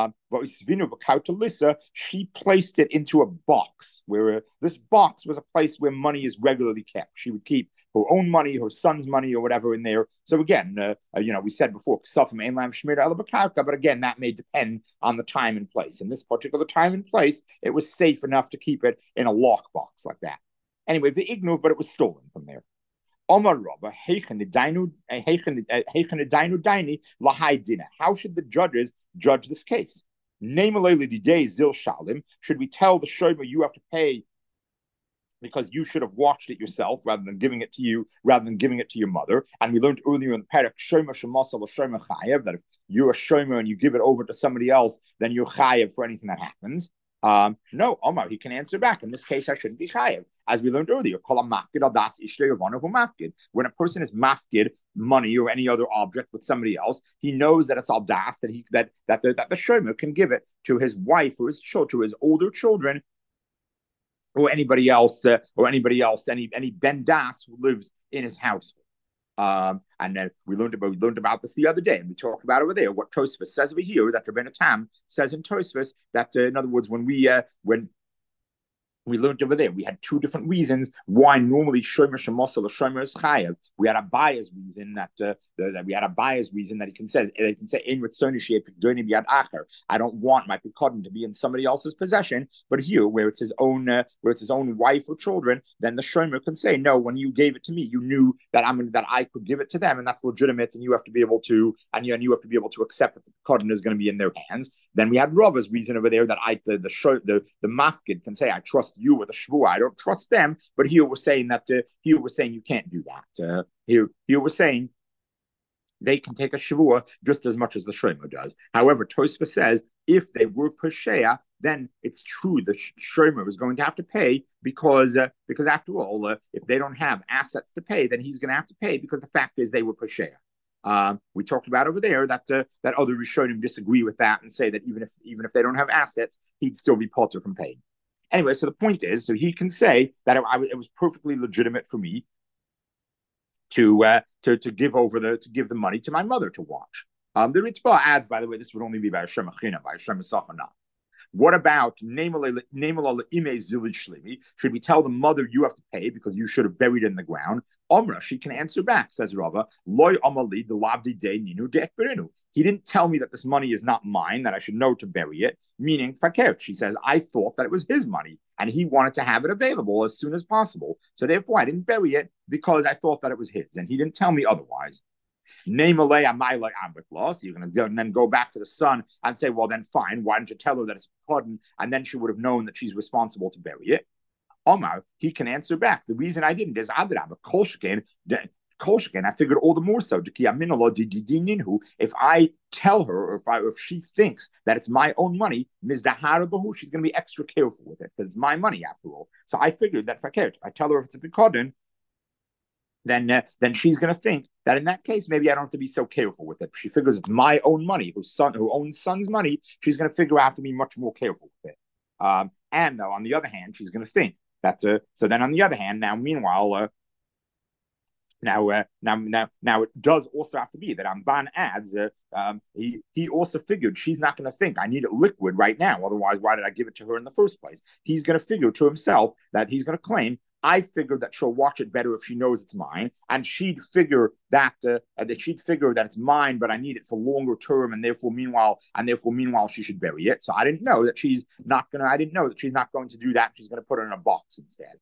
She placed it into a box, where this box was a place where money is regularly kept. She would keep her own money, her son's money, or whatever in there. So again, we said before, but again, that may depend on the time and place. In this particular time and place, it was safe enough to keep it in a lockbox like that. Anyway, the ignu, but it was stolen from there. Omar Rabba, how should the judges judge this case? Should we tell the shomer you have to pay because you should have watched it yourself rather than giving it to you, rather than giving it to your mother? And we learned earlier in the parak, shomer shemasal shomer chayev, that if you're a shomer and you give it over to somebody else, then you're chayev for anything that happens. No, Omar, he can answer back. In this case, I shouldn't be chayev. As we learned earlier, when a person is mafkid money or any other object with somebody else, he knows that it's al das, that the shomer can give it to his wife or his children, to his older children, or anybody else, any ben das who lives in his household. And then we learned about this the other day, and we talked about over there what Tosfos says over here, that Rebbeinu Tam says in Tosfos that in other words, when we learned over there, we had two different reasons why normally shomer shemasal or shomer is chayav. We had a bias reason that he can say in I don't want my pekadon to be in somebody else's possession, but here where it's his own wife or children, then the shomer can say, no, when you gave it to me, you knew that I could give it to them, and that's legitimate, and you have to be able to accept that the pekadon is going to be in their hands. Then we had Rava's reason over there that the mafkid can say, I trust you with a shvua, I don't trust them. But here we're saying you can't do that. Here we're saying they can take a shvua just as much as the shomer does. However, Tosfos says if they were pesheya, then it's true the shomer is going to have to pay because after all, if they don't have assets to pay, then he's going to have to pay because the fact is they were pesheya. We talked about over there that other Rishonim disagree with that and say that even if they don't have assets, he'd still be potter from paying. Anyway, so the point is, so he can say that it was perfectly legitimate for me to give the money to my mother to watch. The Ritva adds, by the way, this would only be by Hashem Achina, by Hashem Esachana. What about should we tell the mother you have to pay because you should have buried it in the ground? Omra, she can answer back, says Rava, Loy Amali, the Lavdi De Ninu De Ekberinu. He didn't tell me that this money is not mine, that I should know to bury it, meaning fakert. She says, I thought that it was his money and he wanted to have it available as soon as possible. So therefore I didn't bury it because I thought that it was his, and he didn't tell me otherwise. So you're going to go and then go back to the son and say, well, then fine, why didn't you tell her that it's pardon? And then she would have known that she's responsible to bury it. Omar, he can answer back. The reason I didn't is Adrab, Kolshkin, I figured all the more so. If I tell her, or if she thinks that it's my own money, she's going to be extra careful with it because it's my money after all. So I figured that if I tell her if it's a pekadon, then she's going to think that in that case, maybe I don't have to be so careful with it. She figures it's my own money, who owns son's money. She's going to figure I have to be much more careful with it. And though, on the other hand, she's going to think that. So then, on the other hand, now meanwhile, now it does also have to be that Amban adds. He also figured she's not going to think I need it liquid right now. Otherwise, why did I give it to her in the first place? He's going to figure to himself that he's going to claim, I figured that she'll watch it better if she knows it's mine, and she'd figure that it's mine, but I need it for longer term, and therefore meanwhile she should bury it. So I didn't know that she's not going to do that. She's going to put it in a box instead.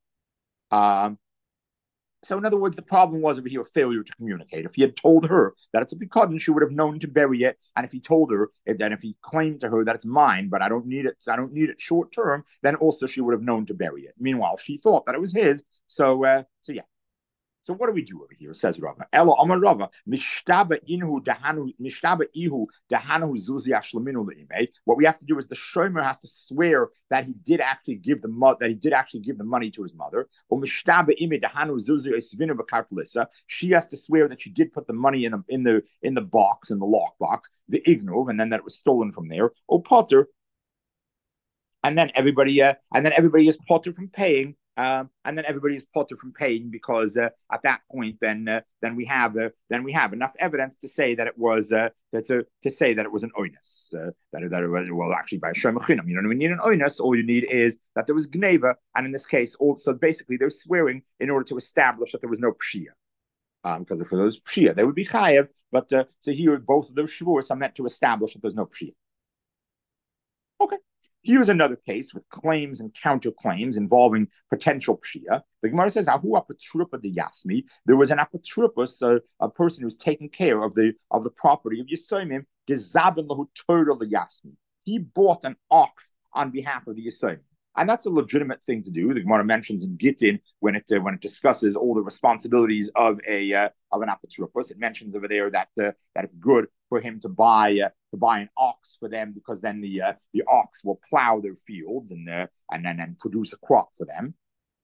So in other words, the problem was over here a failure to communicate. If he had told her that it's a pekadon, she would have known to bury it. And if he told her, then if he claimed to her that it's mine, but I don't need it short term, then also she would have known to bury it. Meanwhile, she thought that it was his. So yeah. So what do we do over here? Says Rava. Elo Amar Rava. Mishtaba ihu dahanu zuzi ashlaminu leime. What we have to do is the shomer has to swear that he did actually give the money to his mother. Or mishtaba ime dahanu zuzi esvinu b'kartlisa. She has to swear that she did put the money in the box, in the lock box, the ignov, and then that it was stolen from there. Or potter. And then everybody is potter from paying. And then everybody is potter from paying because at that point, then we have enough evidence to say that it was an oinus. Well, actually, by Shem Achinam, you know, when you need an oinus, all you need is that there was gneva, and in this case, also basically they're swearing in order to establish that there was no pshia. Because if there was pshia, they would be chayev. But so here, both of those shvuos are meant to establish that there's no pshia. Okay. Here's another case with claims and counterclaims involving potential pshia. The Gemara says, "Ahu apotrupa de Yasmi." There was an apotropos, a person who was taking care of the property of Yisomim. Gezabin lahu Torah Yasmi. He bought an ox on behalf of the Yisomim. And that's a legitimate thing to do. The Gemara mentions in Gittin when it discusses all the responsibilities of an apotropos. It mentions over there that it's good for him to buy an ox for them, because then the ox will plow their fields and then produce a crop for them.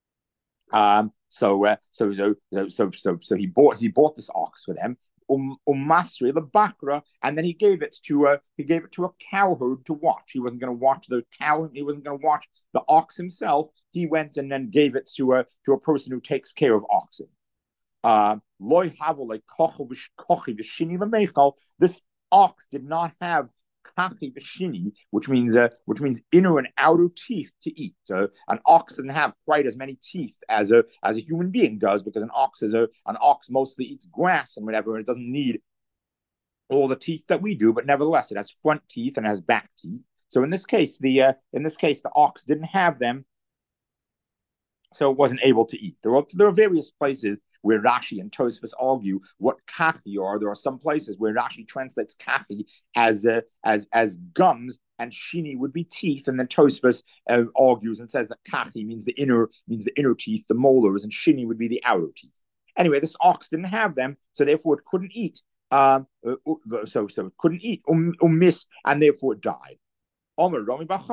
So he bought this ox for them. Masri the bakra, and then he gave it to a cowherd to watch. He wasn't going to watch the cow. He wasn't going to watch the ox himself. He went and then gave it to a person who takes care of oxen. This ox did not have kachi v'shini, which means inner and outer teeth to eat. An ox doesn't have quite as many teeth as a human being does, because an ox mostly eats grass and whatever, and it doesn't need all the teeth that we do. But nevertheless, it has front teeth and it has back teeth. So in this case, the ox didn't have them, so it wasn't able to eat. There are various places where Rashi and Tosfos argue what kachi are. There are some places where Rashi translates kachi as gums, and shini would be teeth, and then Tosfos argues and says that kachi means the inner teeth, the molars, and shini would be the outer teeth. Anyway, this ox didn't have them, so therefore it couldn't eat. So it couldn't eat, and therefore it died. So now Rami Bar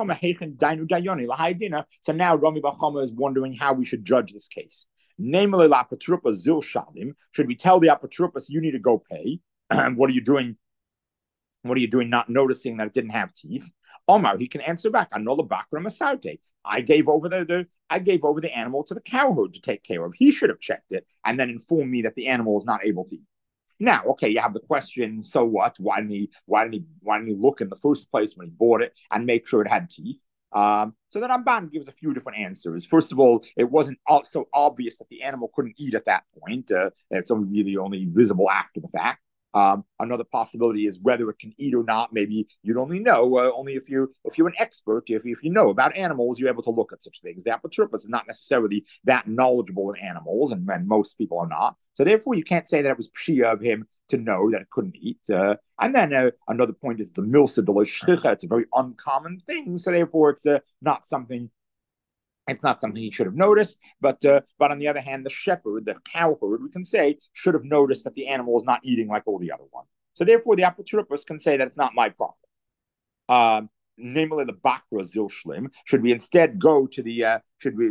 Chama is wondering how we should judge this case. Namely, should we tell the apotropos, you need to go pay? What are you doing? What are you doing not noticing that it didn't have teeth? Omar, he can answer back. I gave over the animal to the cowherd to take care of. He should have checked it and then informed me that the animal is not able to eat. Now, okay, you have the question, so what? Why didn't he look in the first place when he bought it and make sure it had teeth? So the Ramban gives a few different answers. First of all, it wasn't so obvious that the animal couldn't eat at that point. It's only visible after the fact. Another possibility is whether it can eat or not. Maybe you'd only know only if you're an expert. If you know about animals, you're able to look at such things. The apotropos is not necessarily that knowledgeable in animals, and most people are not. So therefore, you can't say that it was pshia of him to know that it couldn't eat. And then another point is the milsa de l'shchicha. It's a very uncommon thing, so therefore it's not something. It's not something he should have noticed, but on the other hand, the shepherd, the cowherd, we can say, should have noticed that the animal is not eating like all the other ones. So therefore, the apotropos can say that it's not my problem. Namely, the bakra zilshlim. Should we instead go to the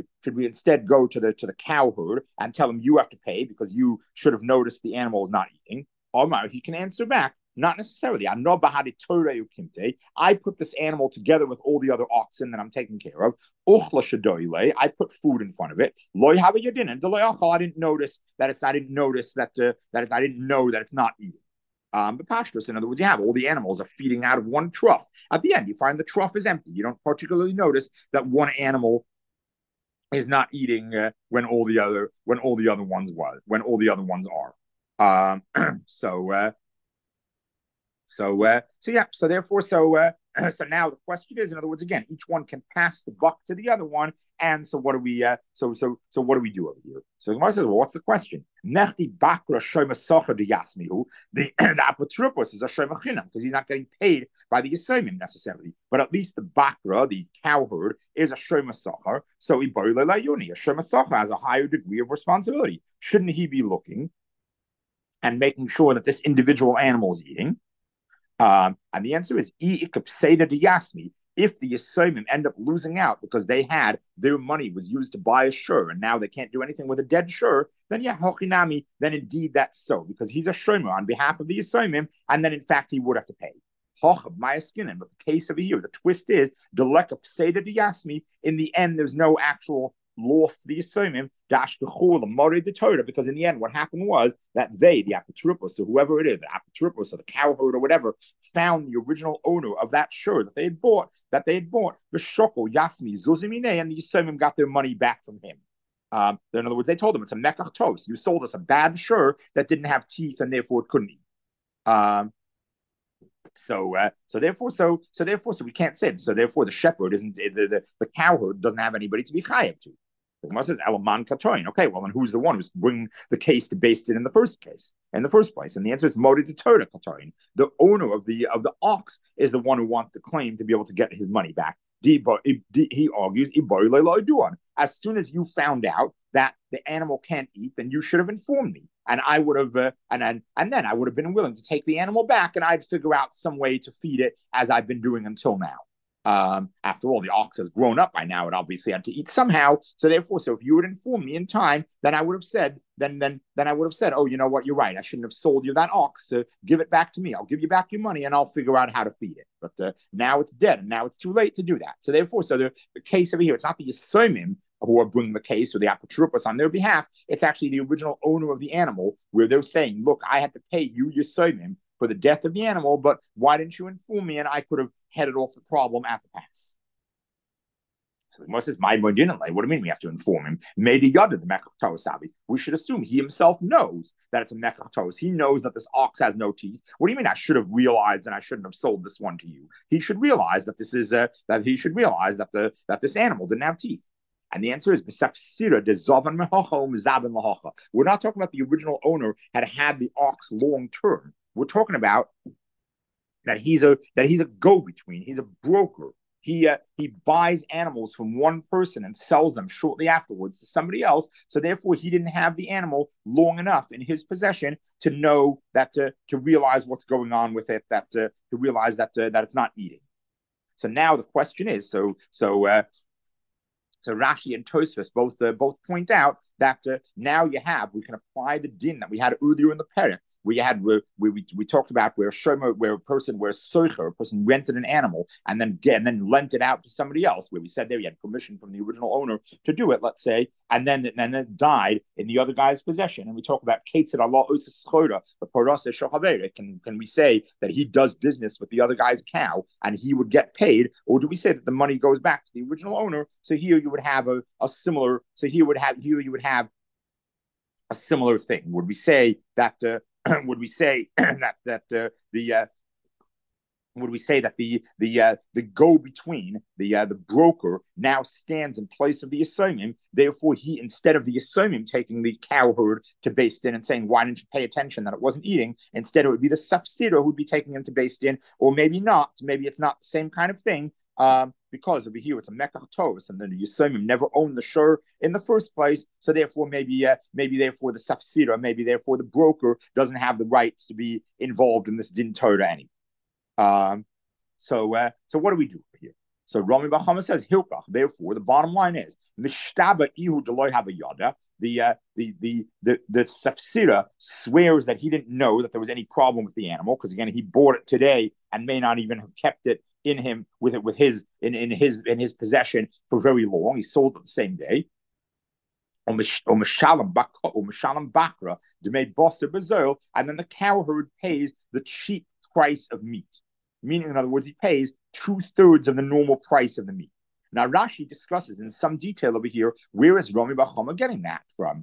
cowherd and tell him you have to pay because you should have noticed the animal is not eating? Omar, he can answer back. Not necessarily. I put this animal together with all the other oxen that I'm taking care of. I put food in front of it. I didn't notice that I didn't know that it's not eating. But pashtus, in other words, you have all the animals are feeding out of one trough. At the end, you find the trough is empty. You don't particularly notice that one animal is not eating when all the other ones are. So now the question is, in other words, again, each one can pass the buck to the other one, and so what do we do over here? So the Gemara says, well, what's the question? The apotropos is a shema chinam because he's not getting paid by the yisomim necessarily, but at least the bakra, the cowherd, is a shema sachar. So a shema sachar has a higher degree of responsibility. Shouldn't he be looking and making sure that this individual animal is eating? And the answer is, if the Yisomim end up losing out because their money was used to buy a shur, and now they can't do anything with a dead shur, then hochinami, then indeed that's so, because he's a shomer on behalf of the Yisomim, and then in fact he would have to pay. But the case over here, the twist is, in the end, there's no actual lost the Yisomim, the Torah, because in the end, what happened was that the apotropos, or whoever it is, the apotropos or the cowherd or whatever, found the original owner of that shur that they had bought, the shoko Yasmi Zuzimine, and the Yisomim got their money back from him. In other words, they told him it's a mekach tos. You sold us a bad shur that didn't have teeth and therefore it couldn't eat. So we can't say it. So therefore, the shepherd isn't the cowherd doesn't have anybody to be chayav to. The Gemara says Elaman Katoin. Okay, well then who's the one who's bringing the case to base it in the first place? And the answer is Modi de Torah Katoin. The owner of the ox is the one who wants to claim to be able to get his money back. He argues, as soon as you found out that the animal can't eat, then you should have informed me, and I would have, and then I would have been willing to take the animal back, and I'd figure out some way to feed it as I've been doing until now. After all, the ox has grown up by now; it obviously had to eat somehow. So therefore, if you would inform me in time, then I would have said, then I would have said, oh, you know what, you're right. I shouldn't have sold you that ox. Give it back to me. I'll give you back your money, and I'll figure out how to feed it. But now it's dead, and now it's too late to do that. So therefore, the case over here, it's not the Yisomim who are bringing the case or the apotropos on their behalf. It's actually the original owner of the animal, where they're saying, look, I had to pay you Yisomim for the death of the animal, but why didn't you inform me? And I could have headed off the problem at the pass. So the Gemara says, "My what do you mean we have to inform him? Maybe God did the mekach sabi. We should assume he himself knows that it's a mekach. He knows that this ox has no teeth. What do you mean I should have realized and I shouldn't have sold this one to you? He should realize that this is that he should realize that this animal didn't have teeth." And the answer is, we're not talking about the original owner had the ox long term. We're talking about that he's a go-between. He's a broker. He buys animals from one person and sells them shortly afterwards to somebody else. So therefore, he didn't have the animal long enough in his possession to know that to realize what's going on with it, to realize that it's not eating. So now the question is, so Rashi and Tosfos both point out that now we can apply the din that we had earlier in the parak. We talked about where a person rented an animal and then lent it out to somebody else, where we said there he had permission from the original owner to do it, let's say, and then it died in the other guy's possession. And we talk about Ketzid Allah Osa the Parasa Shohavere. Can we say that he does business with the other guy's cow and he would get paid, or do we say that the money goes back to the original owner? So here you would have a similar. So here you would have a similar thing. Would we say that? Would we say the go-between, the broker, now stands in place of the Yisomim? Therefore, he, instead of the Yisomim taking the cow herd to Beis Din and saying, why didn't you pay attention that it wasn't eating? Instead, it would be the Safsira who would be taking him to Beis Din, or maybe not. Maybe it's not the same kind of thing. Because over here it's a mekach tovus, and then the Yisomim never owned the shur in the first place, so therefore maybe therefore the safsira, maybe therefore the broker doesn't have the rights to be involved in this din Torah anymore. So what do we do here? So Rami Bachama says hilkach. Therefore, the bottom line is mishtaba ihu deloy habayada. The safsira swears that he didn't know that there was any problem with the animal, because again he bought it today and may not even have kept it in his possession for very long. He sold it the same day. And then the cow herd pays the cheap price of meat. Meaning, in other words, he pays 2/3 of the normal price of the meat. Now, Rashi discusses in some detail over here, where is Rami Bachama getting that from?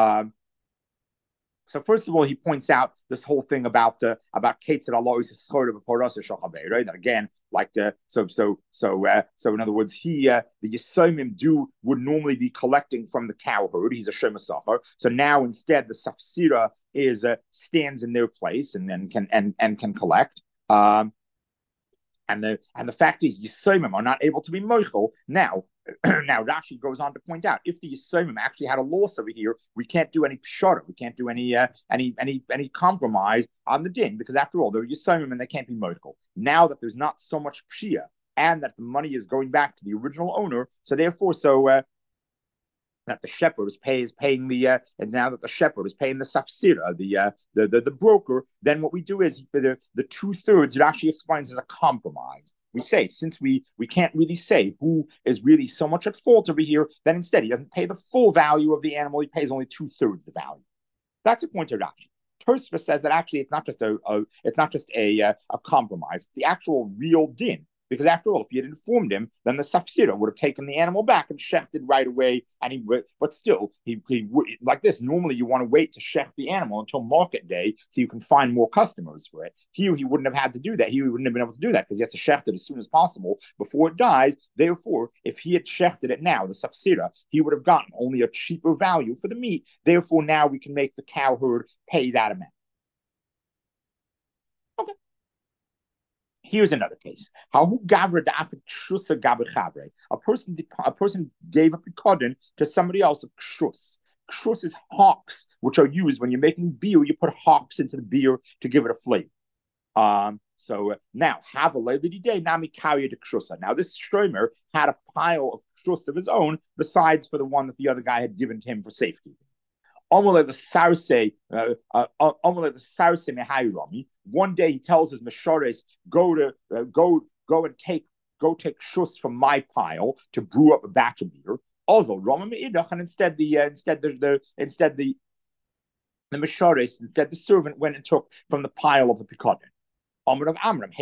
So first of all, he points out this whole thing about Ketzid Allah is a of a parasa shachabei, right? And again, like so in other words, the Yisomim would normally be collecting from the cow herd. He's a shemasachar. So now instead, the safsira stands in their place and can collect. And the fact is, Yisomim are not able to be moichel now. Now Rashi goes on to point out, if the Yisomim actually had a loss over here, we can't do any pshara, we can't do any compromise on the din, because after all, they're Yisomim and they can't be moichel. Now that there's not so much pshia and that the money is going back to the original owner, so therefore, that the shepherd is paying the and now that the shepherd is paying the safsira, the broker, then what we do is the 2/3 Rashi explains as a compromise. We say, since we can't really say who is really so much at fault over here, then instead he doesn't pay the full value of the animal, he pays only 2/3 the value. That's a point of Rashi. Tosfos says that actually it's not just a compromise, it's the actual real din. Because after all, if he had informed him, then the Safsira would have taken the animal back and shechted right away. And he would, but still, he would, like this. Normally, you want to wait to shecht the animal until market day so you can find more customers for it. Here, he wouldn't have had to do that. He wouldn't have been able to do that because he has to shecht it as soon as possible before it dies. Therefore, if he had shechted it now, the Safsira, he would have gotten only a cheaper value for the meat. Therefore, now we can make the cow herd pay that amount. Okay. Here's another case. A person gave a picodin to somebody else of kshus. Kshus is hops, which are used when you're making beer. You put hops into the beer to give it a flavor. So now, have a lady day, nami carry the kshrusa. Now, this Shlomer had a pile of kshus of his own, besides for the one that the other guy had given to him for safety. One day he tells his Meshores, go and take shus from my pile to brew up a batch of beer. Also, and instead the Meshores, instead the servant went and took from the pile of the Picodin. So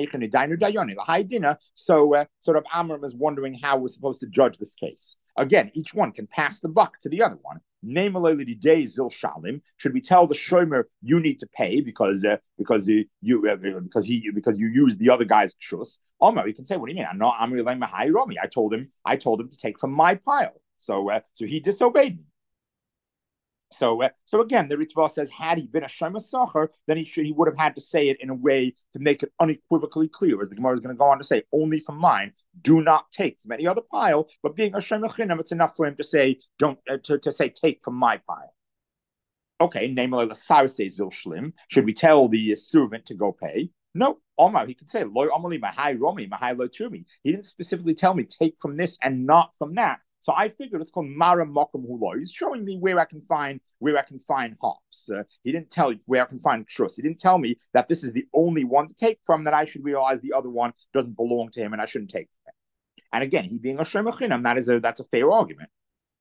sort of Amram is wondering how we're supposed to judge this case. Again, each one can pass the buck to the other one. Should we tell the shomer you need to pay because you used the other guy's kshus? Omar, you can say, what do you mean? I told him to take from my pile. So he disobeyed me. So again, the Ritva says, had he been a Shema Sacher, then he would have had to say it in a way to make it unequivocally clear, as the Gemara is going to go on to say, only from mine, do not take from any other pile. But being a Shema Chinam, it's enough for him to say, don't to say take from my pile. Okay, namely, Shlim. Should we tell the servant to go pay? No, Omar, he could say, Loy Omali Mahai Romi, Mahai Lo Tumi. He didn't specifically tell me take from this and not from that. So I figured it's called Mara Mokum Hulo. He's showing me where I can find hops. He didn't tell me where I can find trust. He didn't tell me that this is the only one to take from, that I should realize the other one doesn't belong to him and I shouldn't take from him. And again, he being a Shemachinam, that's a fair argument.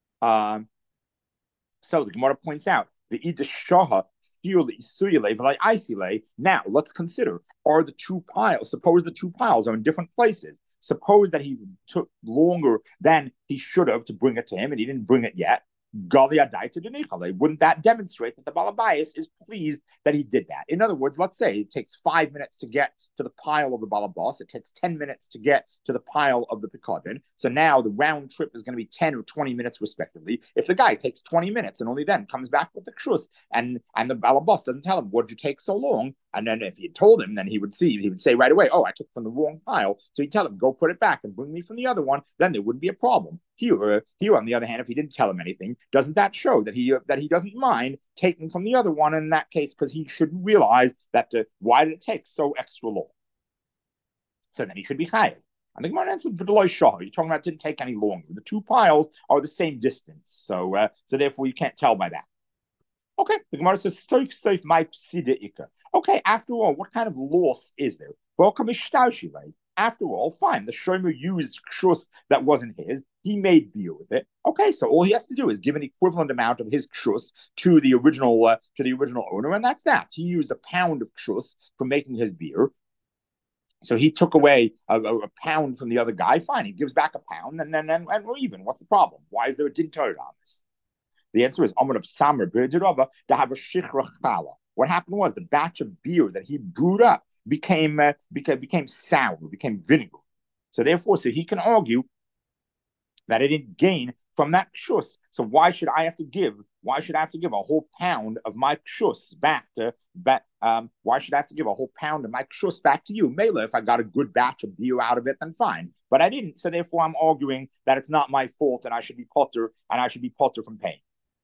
So the Gemara points out the Idashaha. Now let's consider, are the two piles, suppose the two piles are in different places. Suppose that he took longer than he should have to bring it to him, and he didn't bring it yet. Wouldn't that demonstrate that the Balabayas is pleased that he did that? In other words, let's say it takes 5 minutes to get to the pile of the Balabas. It takes 10 minutes to get to the pile of the Picodin. So now the round trip is going to be 10 or 20 minutes respectively. If the guy takes 20 minutes and only then comes back with the Kshus, and the Balabas doesn't tell him, what'd you take so long? And then if he had told him, then he would say right away, oh, I took from the wrong pile. So he'd tell him, go put it back and bring me from the other one. Then there wouldn't be a problem. Here, on the other hand, if he didn't tell him anything, doesn't that show that he doesn't mind taking from the other one in that case, because he shouldn't realize that why did it take so extra long? So then he should be chayav. And the Gemara answers, "B'deloy shah." You're talking about it didn't take any longer. The two piles are the same distance, so therefore you can't tell by that. Okay, the Gemara says, "Safe my psida ikka." Okay, after all, what kind of loss is there? Well, after all, fine. The shomer used kshus that wasn't his. He made beer with it. Okay, so all he has to do is give an equivalent amount of his kshus to the original owner, and that's that. He used a pound of kshus for making his beer. So he took away a pound from the other guy. Fine, he gives back a pound, and we're even. What's the problem? Why is there a dintarid on this? The answer is Amr of Samar to have a shichra chala. What happened was the batch of beer that he brewed up became sour, became vinegar. So therefore, he can argue that it didn't gain from that kshus. So why should I have to give a whole pound of my kshus back? Why should I have to give a whole pound of my kshus back to you? Mela, if I got a good batch of beer out of it, then fine. But I didn't. So therefore, I'm arguing that it's not my fault, and I should be potter from paying.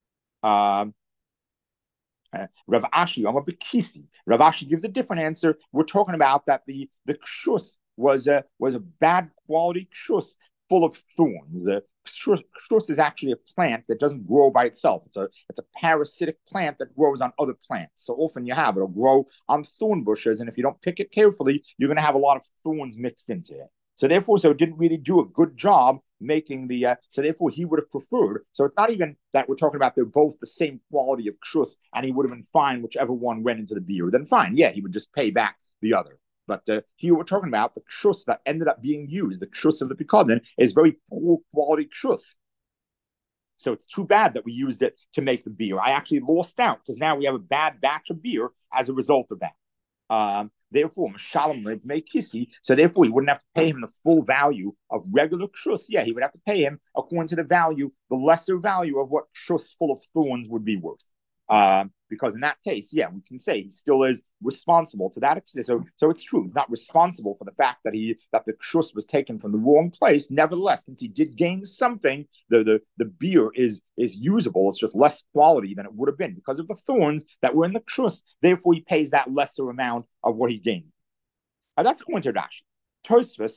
Rav Ashi, I'm a Bekisi. Rav Ashi gives a different answer. We're talking about that the kshus was a bad quality kshus full of thorns. Kshus is actually a plant that doesn't grow by itself. It's a parasitic plant that grows on other plants. So often it'll grow on thorn bushes, and if you don't pick it carefully, you're going to have a lot of thorns mixed into it. So therefore, it didn't really do a good job making the. So therefore, he would have preferred. So it's not even that we're talking about they're both the same quality of kshus, and he would have been fine whichever one went into the beer. Then fine, yeah, he would just pay back the other. But here we're talking about the kshus that ended up being used. The kshus of the pikadon is very poor quality kshus. So it's too bad that we used it to make the beer. I actually lost out because now we have a bad batch of beer as a result of that. Therefore, Mashalom make kisi. So therefore, he wouldn't have to pay him the full value of regular kshus. Yeah, he would have to pay him according to the value, the lesser value of what kshus full of thorns would be worth. Because in that case, yeah, we can say he still is responsible to that extent. So it's true. He's not responsible for the fact that the kshus was taken from the wrong place. Nevertheless, since he did gain something, the beer is usable. It's just less quality than it would have been because of the thorns that were in the kshus. Therefore, he pays that lesser amount of what he gained. That's according to Rashi. Tosfos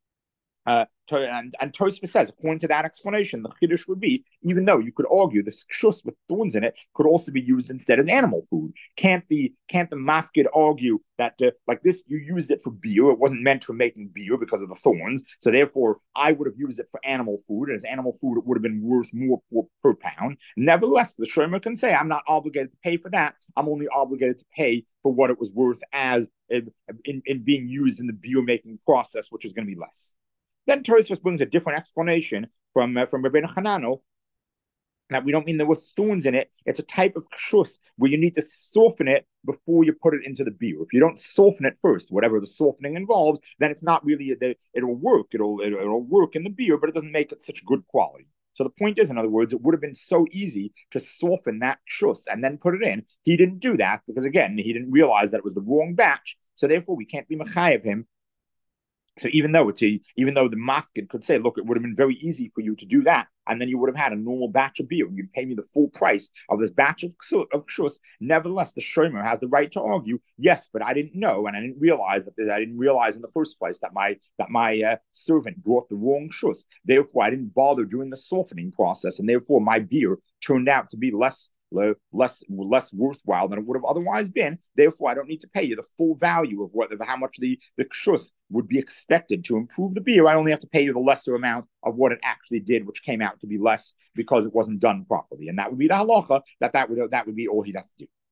and Tosfos says, according to that explanation, the chiddush would be, even though you could argue the kshus with thorns in it could also be used instead as animal food. Can't the mafkid argue that like this, you used it for beer, it wasn't meant for making beer because of the thorns, so therefore I would have used it for animal food, and as animal food it would have been worth more per pound. Nevertheless, the shomer can say, I'm not obligated to pay for that. I'm only obligated to pay for what it was worth as in being used in the beer making process, which is going to be less. Then Tosfos brings a different explanation from Rabbeinu Hananel that we don't mean there were thorns in it. It's a type of kshus where you need to soften it before you put it into the beer. If you don't soften it first, whatever the softening involves, then it's not really it'll work. It'll work in the beer, but it doesn't make it such good quality. So the point is, in other words, it would have been so easy to soften that kshus and then put it in. He didn't do that because, again, he didn't realize that it was the wrong batch. So therefore, we can't be mechayev him. So even though the mafkid could say, look, it would have been very easy for you to do that, and then you would have had a normal batch of beer, and you'd pay me the full price of this batch of kshus. Nevertheless, the shomer has the right to argue, yes, but I didn't know, and I didn't realize in the first place that my servant brought the wrong kshus. Therefore, I didn't bother doing the softening process, and therefore my beer turned out to be less worthwhile than it would have otherwise been. Therefore, I don't need to pay you the full value of how much the kshus would be expected to improve the beer. I only have to pay you the lesser amount of what it actually did, which came out to be less because it wasn't done properly. And that would be the halacha that would be all he'd have to do.